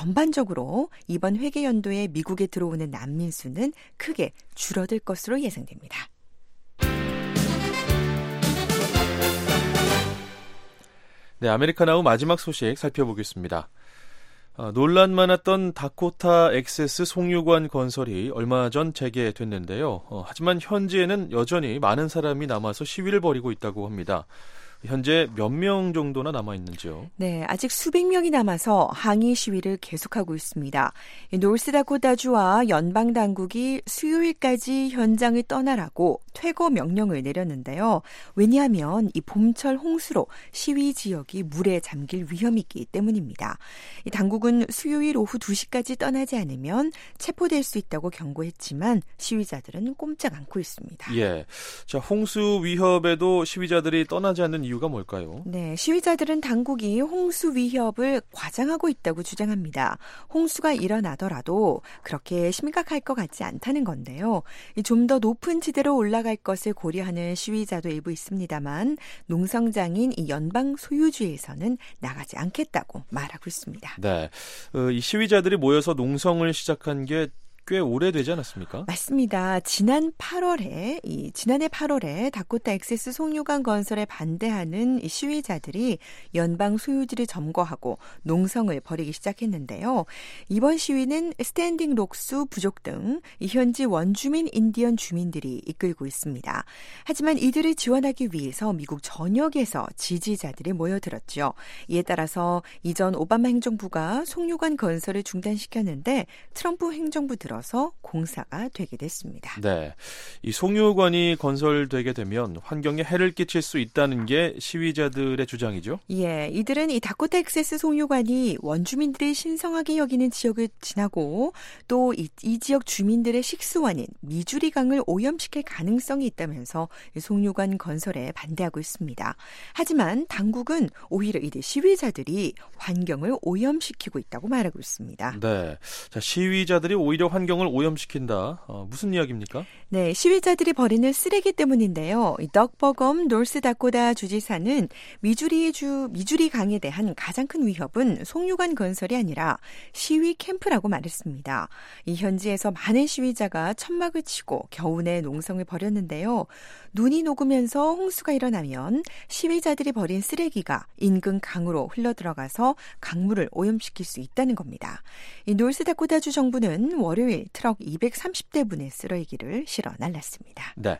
전반적으로 이번 회계 연도에 미국에 들어오는 난민 수는 크게 줄어들 것으로 예상됩니다. 네, 아메리카 나우 마지막 소식 살펴보겠습니다. 어, 논란 많았던 다코타 액세스 송유관 건설이 얼마 전 재개됐는데요. 어, 하지만 현지에는 여전히 많은 사람이 남아서 시위를 벌이고 있다고 합니다. 현재 몇 명 정도나 남아있는지요? 네, 아직 수백 명이 남아서 항의 시위를 계속하고 있습니다. 노스다코타주와 연방당국이 수요일까지 현장을 떠나라고 퇴거 명령을 내렸는데요. 왜냐하면 이 봄철 홍수로 시위 지역이 물에 잠길 위험이 있기 때문입니다. 이 당국은 수요일 오후 두 시까지 떠나지 않으면 체포될 수 있다고 경고했지만 시위자들은 꼼짝 않고 있습니다. 예, 자 홍수 위협에도 시위자들이 떠나지 않는 이유가 뭘까요? 네, 시위자들은 당국이 홍수 위협을 과장하고 있다고 주장합니다. 홍수가 일어나더라도 그렇게 심각할 것 같지 않다는 건데요. 좀 더 높은 지대로 올라갈 것을 고려하는 시위자도 일부 있습니다만 농성장인 이 연방 소유주에서는 나가지 않겠다고 말하고 있습니다. 네, 어, 이 시위자들이 모여서 농성을 시작한 게 꽤 오래되지 않았습니까? 맞습니다. 지난 팔월에 이 지난해 팔월에 다코타 액세스 송유관 건설에 반대하는 이 시위자들이 연방 소유지를 점거하고 농성을 벌이기 시작했는데요. 이번 시위는 스탠딩 록수 부족 등 이 현지 원주민 인디언 주민들이 이끌고 있습니다. 하지만 이들을 지원하기 위해서 미국 전역에서 지지자들이 모여들었죠. 이에 따라서 이전 오바마 행정부가 송유관 건설을 중단시켰는데 트럼프 행정부 들어 서 공사가 되게 됐습니다. 네, 이 송유관이 건설되게 되면 환경에 해를 끼칠 수 있다는 게 시위자들의 주장이죠? 예, 이들은 이 다코타 액세스 송유관이 원주민들이 신성하게 여기는 지역을 지나고 또 이 이 지역 주민들의 식수원인 미주리 강을 오염시킬 가능성이 있다면서 송유관 건설에 반대하고 있습니다. 하지만 당국은 오히려 이들 시위자들이 환경을 오염시키고 있다고 말하고 있습니다. 네, 자 시위자들이 오히려 환경 환경을 오염시킨다. 어, 무슨 이야기입니까? 네, 시위자들이 버리는 쓰레기 때문인데요. 덕버검 노스다코타 주지사는 미주리 주 미주리 강에 대한 가장 큰 위협은 송유관 건설이 아니라 시위 캠프라고 말했습니다. 이 현지에서 많은 시위자가 천막을 치고 겨우내 농성을 벌였는데요. 눈이 녹으면서 홍수가 일어나면 시위자들이 버린 쓰레기가 인근 강으로 흘러들어가서 강물을 오염시킬 수 있다는 겁니다. 이 노스다코타주 정부는 월요일 트럭 이백삼십 대분의 쓰레기를 실어 날랐습니다. 네.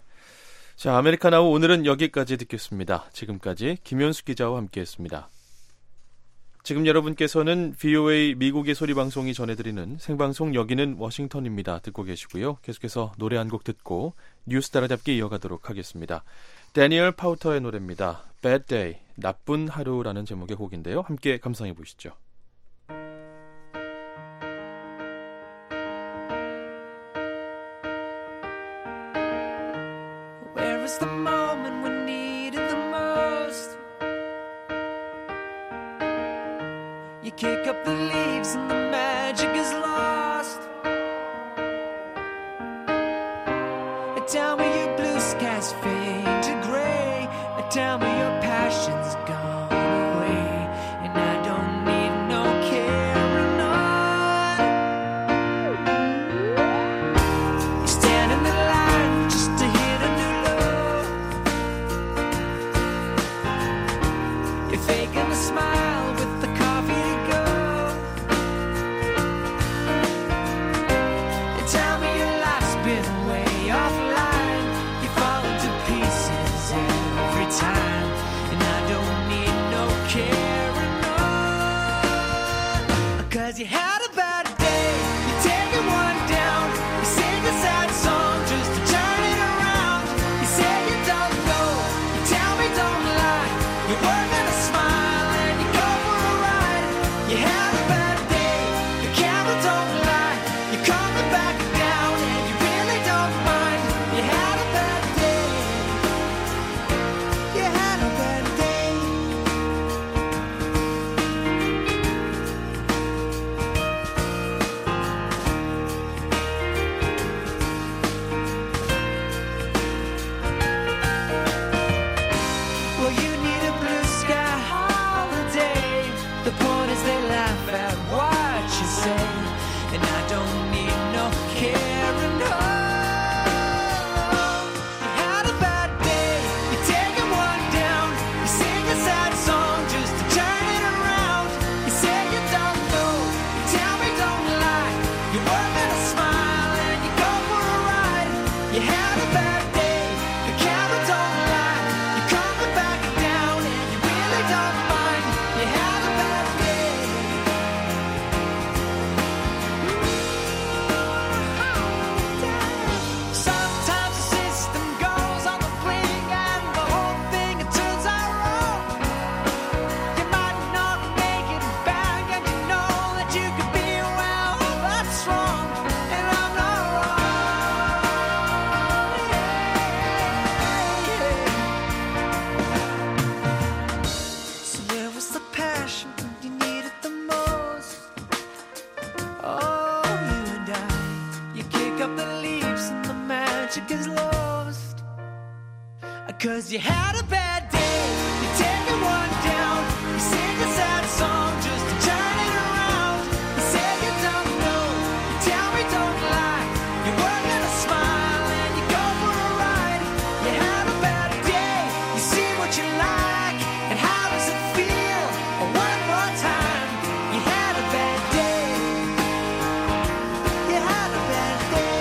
자, 아메리카나우 오늘은 여기까지 듣겠습니다. 지금까지 김현수 기자와 함께했습니다. 지금 여러분께서는 브이오에이 미국의 소리 방송이 전해드리는 생방송 여기는 워싱턴입니다. 듣고 계시고요. 계속해서 노래 한 곡 듣고 뉴스 따라잡기 이어가도록 하겠습니다. 데니얼 파우터의 노래입니다. Bad Day, 나쁜 하루라는 제목의 곡인데요. 함께 감상해 보시죠. Where is the moment we needed the most? You kick up the leaves and the magic is lost. Tell me your blue skies fade to gray. Tell me your passion's gone away. And I don't need no carrying on. You stand in the line just to hit a new low. You're faking a smile with the coffee to go. And tell me your life's been way offline. You fall into pieces every time. And I don't magic is lost. Cause you had a bad day, you take it one down, you sing a sad song just to turn it around. You say you don't know, you tell me don't lie, you work on a smile and you go for a ride. You had a bad day, you see what you like, and how does it feel? One more time, you had a bad day, you had a bad day.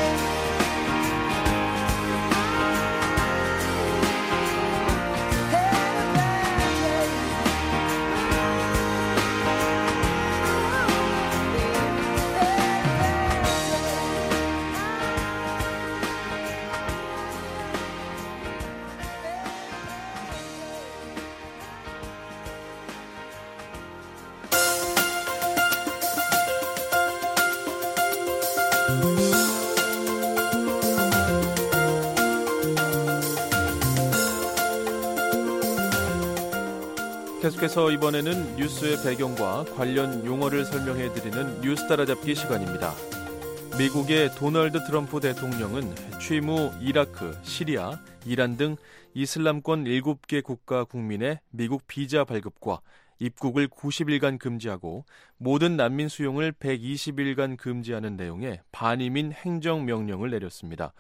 계속해서 이번에는 뉴스의 배경과 관련 용어를 설명해드리는 뉴스 따라잡기 시간입니다. 미국의 도널드 트럼프 대통령은 취임 후 이라크, 시리아, 이란 등 이슬람권 일곱 개 국가 국민의 미국 비자 발급과 입국을 구십 일간 금지하고 모든 난민 수용을 백이십 일간 금지하는 내용의 반이민 행정명령을 내렸습니다.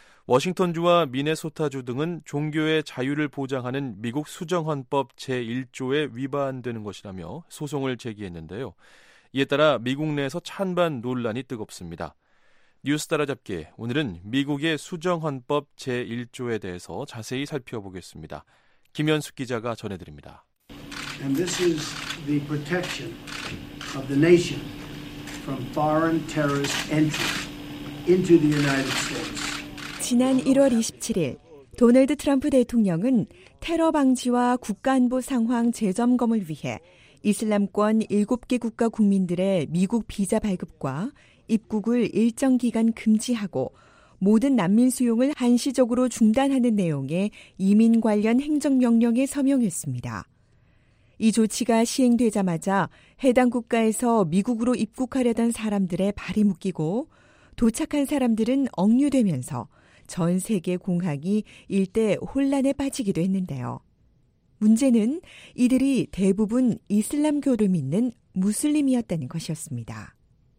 워싱턴주와 미네소타주 등은 종교의 자유를 보장하는 미국 수정헌법 제일 조에 위반되는 것이라며 소송을 제기했는데요. 이에 따라 미국 내에서 찬반 논란이 뜨겁습니다. 뉴스 따라잡기, 오늘은 미국의 수정헌법 제일 조에 대해서 자세히 살펴보겠습니다. 김현숙 기자가 전해드립니다. And this is the protection of the nation from foreign terrorist entry into the United States. 지난 일월 이십칠일 도널드 트럼프 대통령은 테러 방지와 국가안보 상황 재점검을 위해 이슬람권 일곱 개 국가 국민들의 미국 비자 발급과 입국을 일정 기간 금지하고 모든 난민 수용을 한시적으로 중단하는 내용의 이민 관련 행정명령에 서명했습니다. 이 조치가 시행되자마자 해당 국가에서 미국으로 입국하려던 사람들의 발이 묶이고 도착한 사람들은 억류되면서 전 세계 공항이 일대 혼란에 빠지기도 했는데요. 문제는 이들이 대부분 이슬람교를 믿는 무슬림이었다는 것이었습니다.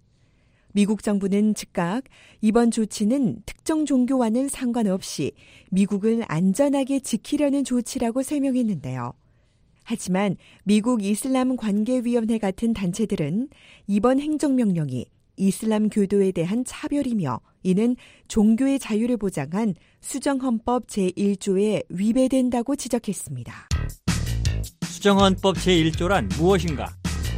미국 정부는 즉각 이번 조치는 특정 종교와는 상관없이 미국을 안전하게 지키려는 조치라고 설명했는데요. 하지만 미국 이슬람 관계위원회 같은 단체들은 이번 행정명령이 이슬람 교도에 대한 차별이며 이는 종교의 자유를 보장한 수정헌법 제일 조에 위배된다고 지적했습니다. 수정헌법 제일 조란 무엇인가?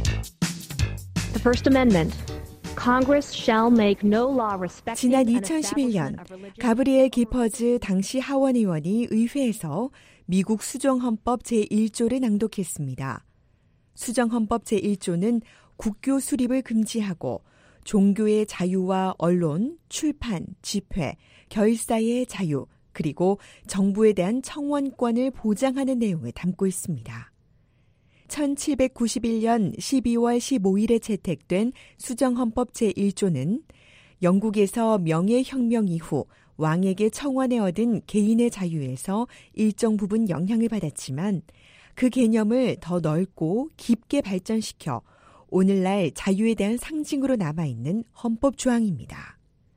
The First Amendment. Congress shall make no law respecting 지난 이천십일 년 가브리엘 기퍼즈 당시 하원 의원이 의회에서 미국 수정헌법 제일 조를 낭독했습니다. 수정헌법 제일 조는 국교 수립을 금지하고 종교의 자유와 언론, 출판, 집회, 결사의 자유, 그리고 정부에 대한 청원권을 보장하는 내용을 담고 있습니다. 천칠백구십일 년 십이월 십오일에 채택된 수정헌법 제일 조는 영국에서 명예혁명 이후 왕에게 청원에 얻은 개인의 자유에서 일정 부분 영향을 받았지만 그 개념을 더 넓고 깊게 발전시켜 오늘날 자유에 대한 상징으로 남아있는 헌법 조항입니다.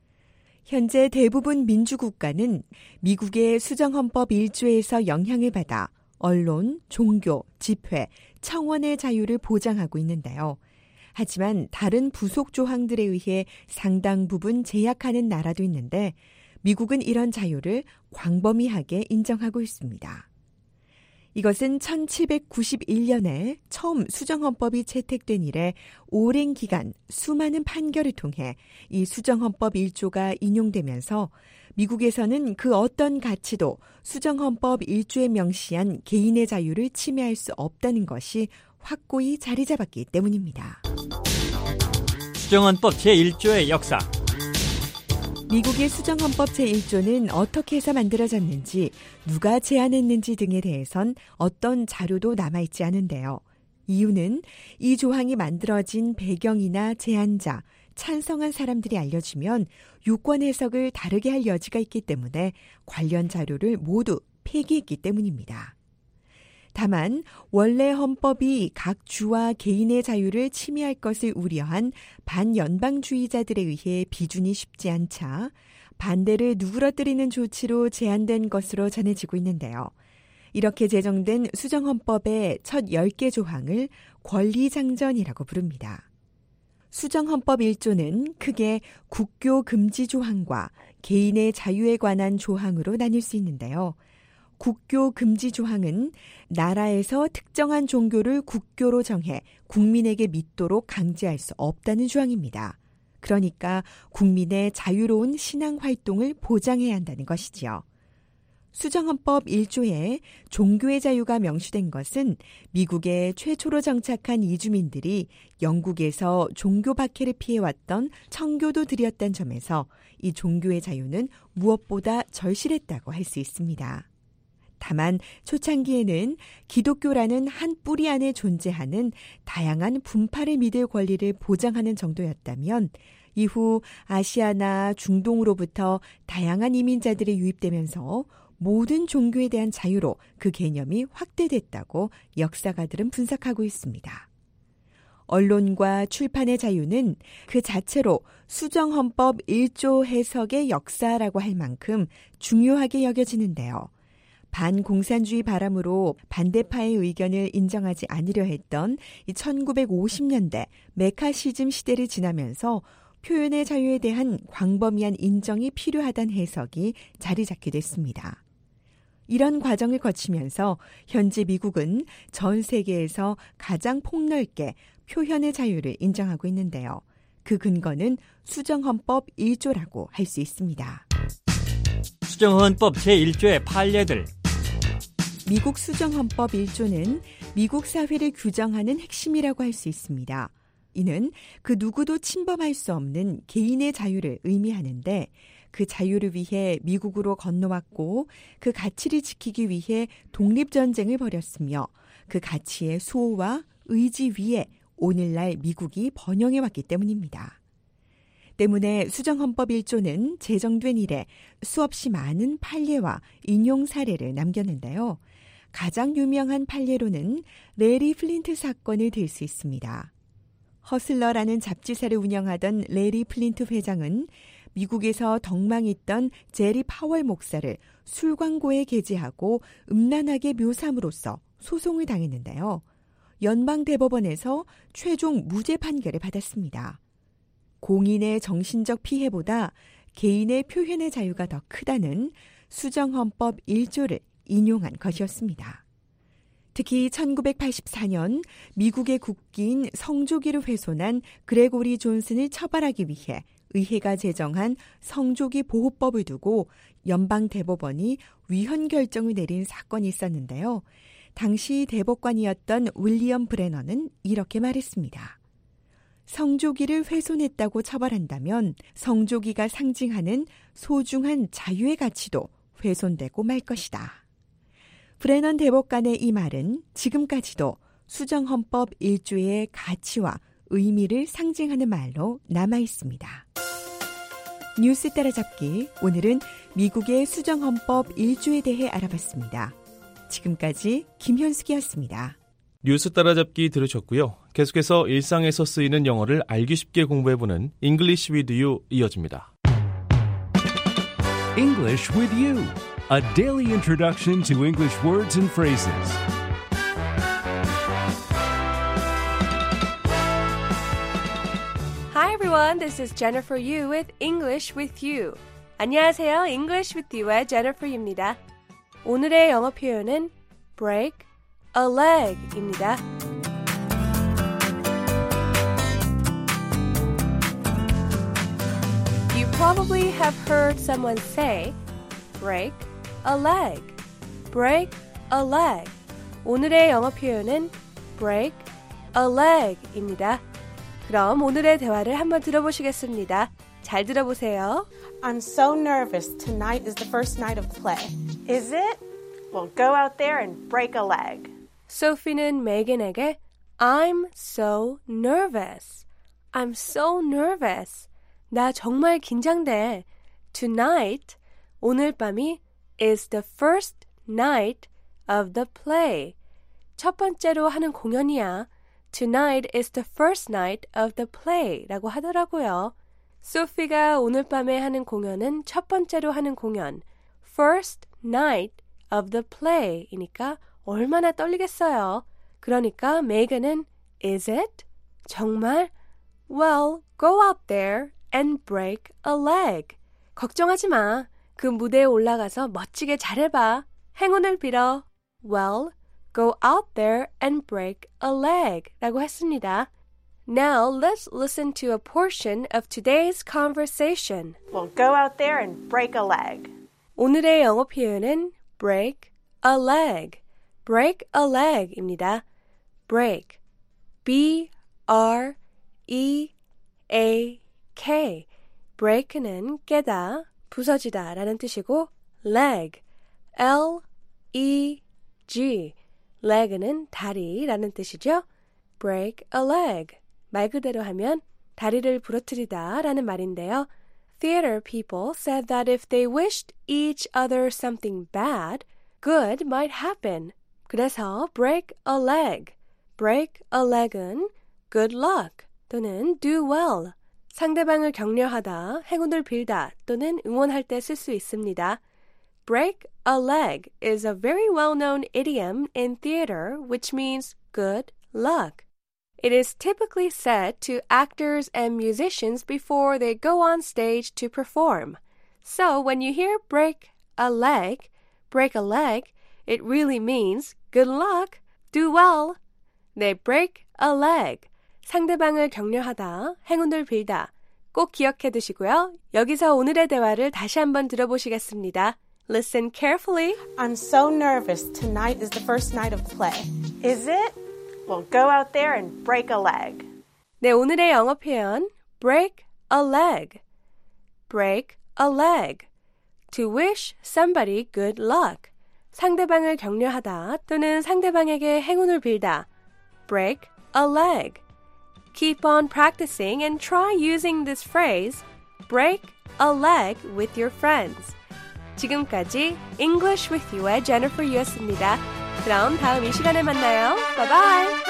현재 대부분 민주국가는 미국의 수정헌법 일 조에서 영향을 받아 언론, 종교, 집회, 청원의 자유를 보장하고 있는데요. 하지만 다른 부속 조항들에 의해 상당 부분 제약하는 나라도 있는데 미국은 이런 자유를 광범위하게 인정하고 있습니다. 이것은 천칠백구십일 년에 처음 수정헌법이 채택된 이래 오랜 기간 수많은 판결을 통해 이 수정헌법 일 조가 인용되면서 미국에서는 그 어떤 가치도 수정헌법 일 조에 명시한 개인의 자유를 침해할 수 없다는 것이 확고히 자리 잡았기 때문입니다. 수정헌법 제일 조의 역사. 미국의 수정헌법 제일 조는 어떻게 해서 만들어졌는지, 누가 제안했는지 등에 대해선 어떤 자료도 남아있지 않은데요. 이유는 이 조항이 만들어진 배경이나 제안자, 찬성한 사람들이 알려지면 유권 해석을 다르게 할 여지가 있기 때문에 관련 자료를 모두 폐기했기 때문입니다. 다만 원래 헌법이 각 주와 개인의 자유를 침해할 것을 우려한 반연방주의자들에 의해 비준이 쉽지 않자 반대를 누그러뜨리는 조치로 제안된 것으로 전해지고 있는데요. 이렇게 제정된 수정헌법의 첫 열 개 조항을 권리장전이라고 부릅니다. 수정헌법 일 조는 크게 국교 금지 조항과 개인의 자유에 관한 조항으로 나뉠 수 있는데요. 국교 금지 조항은 나라에서 특정한 종교를 국교로 정해 국민에게 믿도록 강제할 수 없다는 조항입니다. 그러니까 국민의 자유로운 신앙 활동을 보장해야 한다는 것이지요. 수정헌법 일 조에 종교의 자유가 명시된 것은 미국에 최초로 정착한 이주민들이 영국에서 종교 박해를 피해왔던 청교도들이었다는 점에서 이 종교의 자유는 무엇보다 절실했다고 할 수 있습니다. 다만 초창기에는 기독교라는 한 뿌리 안에 존재하는 다양한 분파를 믿을 권리를 보장하는 정도였다면 이후 아시아나 중동으로부터 다양한 이민자들이 유입되면서 모든 종교에 대한 자유로 그 개념이 확대됐다고 역사가들은 분석하고 있습니다. 언론과 출판의 자유는 그 자체로 수정헌법 일 조 해석의 역사라고 할 만큼 중요하게 여겨지는데요. 반공산주의 바람으로 반대파의 의견을 인정하지 않으려 했던 천구백오십 년대 메카시즘 시대를 지나면서 표현의 자유에 대한 광범위한 인정이 필요하다는 해석이 자리 잡게 됐습니다. 이런 과정을 거치면서 현재 미국은 전 세계에서 가장 폭넓게 표현의 자유를 인정하고 있는데요. 그 근거는 수정헌법 일 조라고 할 수 있습니다. 수정헌법 제일 조의 판례들. 미국 수정헌법 일 조는 미국 사회를 규정하는 핵심이라고 할 수 있습니다. 이는 그 누구도 침범할 수 없는 개인의 자유를 의미하는데 그 자유를 위해 미국으로 건너왔고 그 가치를 지키기 위해 독립전쟁을 벌였으며 그 가치의 수호와 의지 위에 오늘날 미국이 번영해왔기 때문입니다. 때문에 수정헌법 일 조는 제정된 이래 수없이 많은 판례와 인용 사례를 남겼는데요. 가장 유명한 판례로는 레리 플린트 사건을 들 수 있습니다. 허슬러라는 잡지사를 운영하던 레리 플린트 회장은 미국에서 덕망있던 제리 파월 목사를 술 광고에 게재하고 음란하게 묘사함으로써 소송을 당했는데요. 연방대법원에서 최종 무죄 판결을 받았습니다. 공인의 정신적 피해보다 개인의 표현의 자유가 더 크다는 수정헌법 일 조를 인용한 것이었습니다. 특히 천구백팔십사 년 미국의 국기인 성조기를 훼손한 그레고리 존슨을 처벌하기 위해 의회가 제정한 성조기 보호법을 두고 연방대법원이 위헌 결정을 내린 사건이 있었는데요. 당시 대법관이었던 윌리엄 브레너는 이렇게 말했습니다. 성조기를 훼손했다고 처벌한다면 성조기가 상징하는 소중한 자유의 가치도 훼손되고 말 것이다. 브레넌 대법관의 이 말은 지금까지도 수정헌법 일 조의 가치와 의미를 상징하는 말로 남아 있습니다. 뉴스 따라잡기, 오늘은 미국의 수정헌법 일 조에 대해 알아봤습니다. 지금까지 김현숙이었습니다. 뉴스 따라잡기 들으셨고요. 계속해서 일상에서 쓰이는 영어를 알기 쉽게 공부해보는 English with You 이어집니다. English with You, a daily introduction to English words and phrases. Hi everyone, this is Jennifer Yu with English with You. 안녕하세요, English with You의 Jennifer입니다. 오늘의 영어 표현은 break a leg입니다. You probably have heard someone say break a leg, break a leg. 오늘의 영어 표현은 break a leg입니다. 그럼 오늘의 대화를 한번 들어보시겠습니다. 잘 들어보세요. I'm so nervous. Tonight is the first night of the play. Is it? Well, go out there and break a leg. 소피는 메gan에게 I'm so nervous. I'm so nervous. 나 정말 긴장돼. Tonight, 오늘 밤이 is the first night of the play. 첫 번째로 하는 공연이야. Tonight is the first night of the play 라고 하더라고요. 소피가 오늘 밤에 하는 공연은 첫 번째로 하는 공연. First night of the play 이니까 얼마나 떨리겠어요. 그러니까 메이건은 Is it? 정말? Well, go out there and break a leg. 걱정하지 마. 그 무대에 올라가서 멋지게 잘해봐. 행운을 빌어. Well, go out there and break a leg 라고 했습니다. Now, let's listen to a portion of today's conversation. Well, go out there and break a leg. 오늘의 영어 표현은 break a leg. break a leg입니다. break. B R E A K. break는 깨다, 부서지다 라는 뜻이고 leg. L E G. leg는 다리라는 뜻이죠. break a leg. 말 그대로 하면 다리를 부러뜨리다 라는 말인데요. Theater people said that if they wished each other something bad, good might happen. 그래서 break a leg. break a leg은 good luck 또는 do well. 상대방을 격려하다, 행운을 빌다 또는 응원할 때 쓸 수 있습니다. Break a leg is a very well-known idiom in theater which means good luck. It is typically said to actors and musicians before they go on stage to perform. So when you hear break a leg, break a leg, it really means good luck, do well. 네, break a leg. 상대방을 격려하다, 행운을 빌다. 꼭 기억해 두시고요. 여기서 오늘의 대화를 다시 한번 들어보시겠습니다. Listen carefully. I'm so nervous. Tonight is the first night of the play. Is it? Well, go out there and break a leg. 네, 오늘의 영어 표현 break a leg. break a leg. To wish somebody good luck. 상대방을 격려하다 또는 상대방에게 행운을 빌다. break a leg. Keep on practicing and try using this phrase, break a leg with your friends. 지금까지 English with You의 Jennifer Yu였습니다. 그럼 다음 이 시간에 만나요. Bye bye.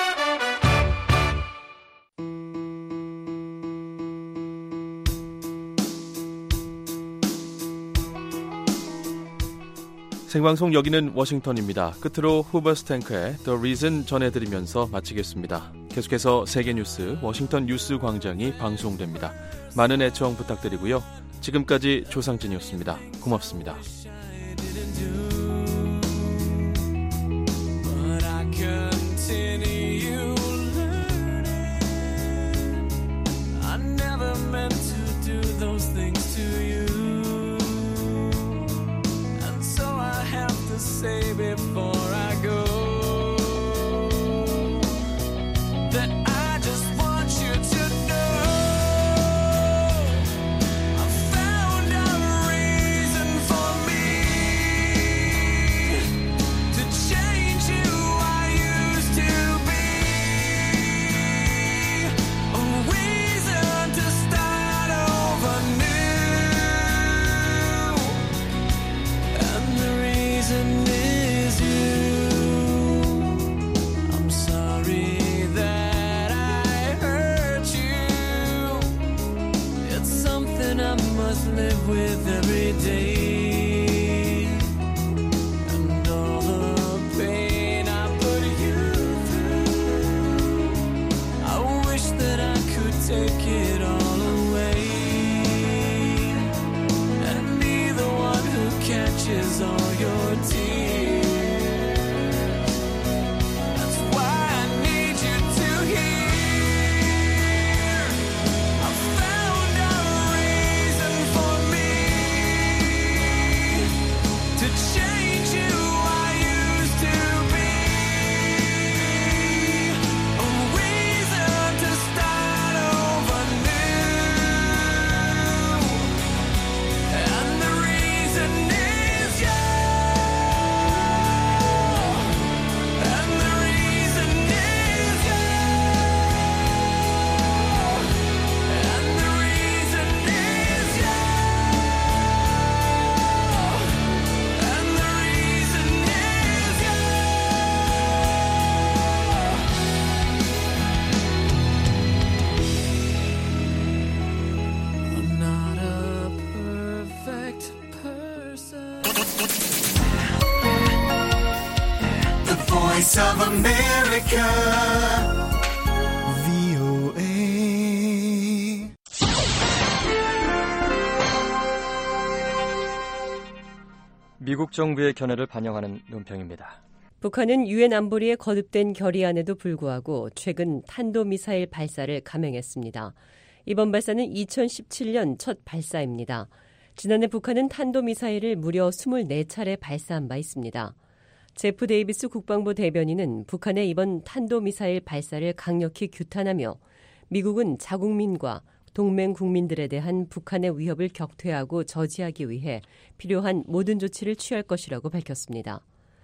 생방송 여기는 워싱턴입니다. 끝으로 후버스탱크의 The Reason 전해드리면서 마치겠습니다. 계속해서 세계 뉴스 워싱턴 뉴스 광장이 방송됩니다. 많은 애청 부탁드리고요. 지금까지 조상진이었습니다. 고맙습니다. Say before I go that I just want you to know I found a reason for me to change who I used to be, a reason to start over new, and the reason live with every day, and all the pain I put you through, I wish that I could take it all away and be the one who catches all your tears. That's why I need you to hear I found a reason for to change who I used to be, a reason to start over new, and the reason is you, and the reason is you, The Voice of America. 브이오에이. 미국 정부의 견해를 반영하는 논평입니다. 북한은 유엔 안보리의 거듭된 결의안에도 불구하고 최근 탄도미사일 발사를 감행했습니다. 이번 발사는 이천십칠 년 첫 발사입니다. 지난해 북한은 탄도미사일을 무려 이십사 차례 발사한 바 있습니다. 제프 데이비스 국방부 대변인은 북한의 이번 탄도미사일 발사를 강력히 규탄하며 미국은 자국민과 동맹 국민들에 대한 북한의 위협을 격퇴하고 저지하기 위해 필요한 모든 조치를 취할 것이라고 밝혔습니다.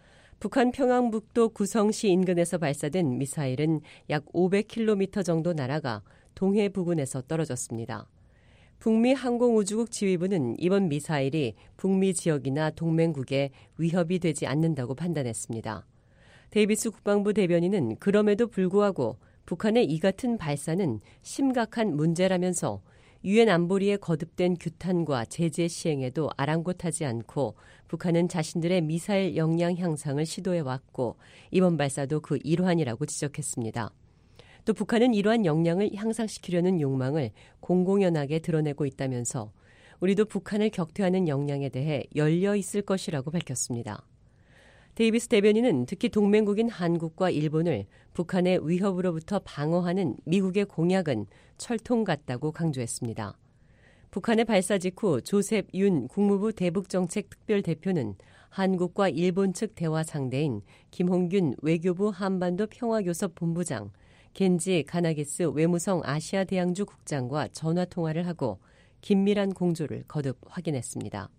북한 평안북도 구성시 인근에서 발사된 미사일은 약 오백 킬로미터 정도 날아가 동해 부근에서 떨어졌습니다. 북미 항공우주국 지휘부는 이번 미사일이 북미 지역이나 동맹국에 위협이 되지 않는다고 판단했습니다. 데이비스 국방부 대변인은 그럼에도 불구하고 북한의 이 같은 발사는 심각한 문제라면서 유엔 안보리의 거듭된 규탄과 제재 시행에도 아랑곳하지 않고 북한은 자신들의 미사일 역량 향상을 시도해왔고 이번 발사도 그 일환이라고 지적했습니다. 또 북한은 이러한 역량을 향상시키려는 욕망을 공공연하게 드러내고 있다면서 우리도 북한을 격퇴하는 역량에 대해 열려 있을 것이라고 밝혔습니다. 데이비스 대변인은 특히 동맹국인 한국과 일본을 북한의 위협으로부터 방어하는 미국의 공약은 철통 같다고 강조했습니다. 북한의 발사 직후 조셉 윤 국무부 대북정책특별대표는 한국과 일본 측 대화 상대인 김홍균 외교부 한반도 평화교섭 본부장, 겐지 가나기스 외무성 아시아 대양주 국장과 전화통화를 하고 긴밀한 공조를 거듭 확인했습니다.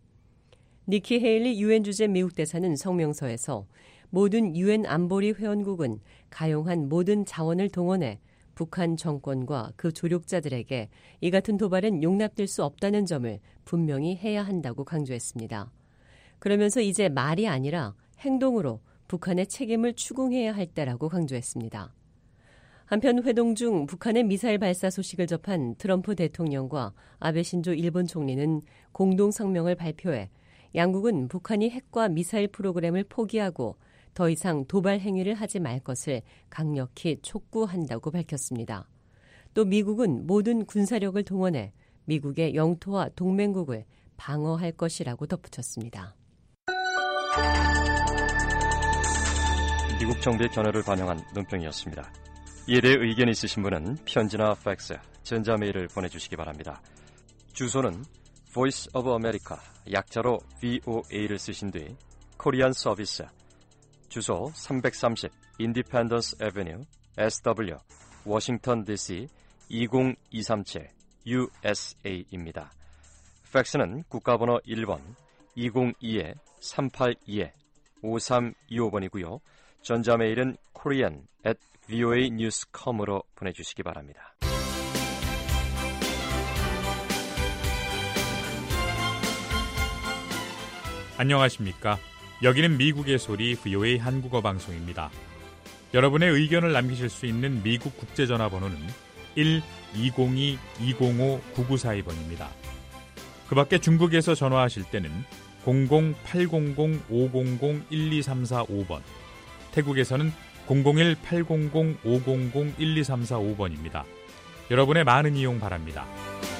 니키 헤일리 유엔 주재 미국 대사는 성명서에서 모든 유엔 안보리 회원국은 가용한 모든 자원을 동원해 북한 정권과 그 조력자들에게 이 같은 도발은 용납될 수 없다는 점을 분명히 해야 한다고 강조했습니다. 그러면서 이제 말이 아니라 행동으로 북한의 책임을 추궁해야 할 때라고 강조했습니다. 한편 회동 중 북한의 미사일 발사 소식을 접한 트럼프 대통령과 아베 신조 일본 총리는 공동 성명을 발표해 양국은 북한이 핵과 미사일 프로그램을 포기하고 더 이상 도발 행위를 하지 말 것을 강력히 촉구한다고 밝혔습니다. 또 미국은 모든 군사력을 동원해 미국의 영토와 동맹국을 방어할 것이라고 덧붙였습니다. 미국 정부의 견해를 반영한 논평이었습니다. 이에 대해 의견 있으신 분은 편지나 팩스, 전자메일을 보내주시기 바랍니다. 주소는 Voice of America, 약자로 브이오에이를 쓰신 뒤 코리안 서비스, 주소 삼백삼십 Independence Avenue, 에스더블유, 워싱턴 디씨 이공이삼칠 유에스에이입니다. 팩스는 국가번호 일 번 이공이 삼팔이 오삼이오 번이고요. 전자메일은 korean at 브이오에이 뉴스 닷컴으로 보내주시기 바랍니다. 안녕하십니까? 여기는 미국의 소리 브이오에이 한국어 방송입니다. 여러분의 의견을 남기실 수 있는 미국 국제전화번호는 일 이공이 이공오 구구사이 번입니다. 그 밖에 중국에서 전화하실 때는 공공 팔공공 오공공 일이삼사오 번, 태국에서는 공공일 팔공공 오공공 일이삼사오 번입니다. 여러분의 많은 이용 바랍니다.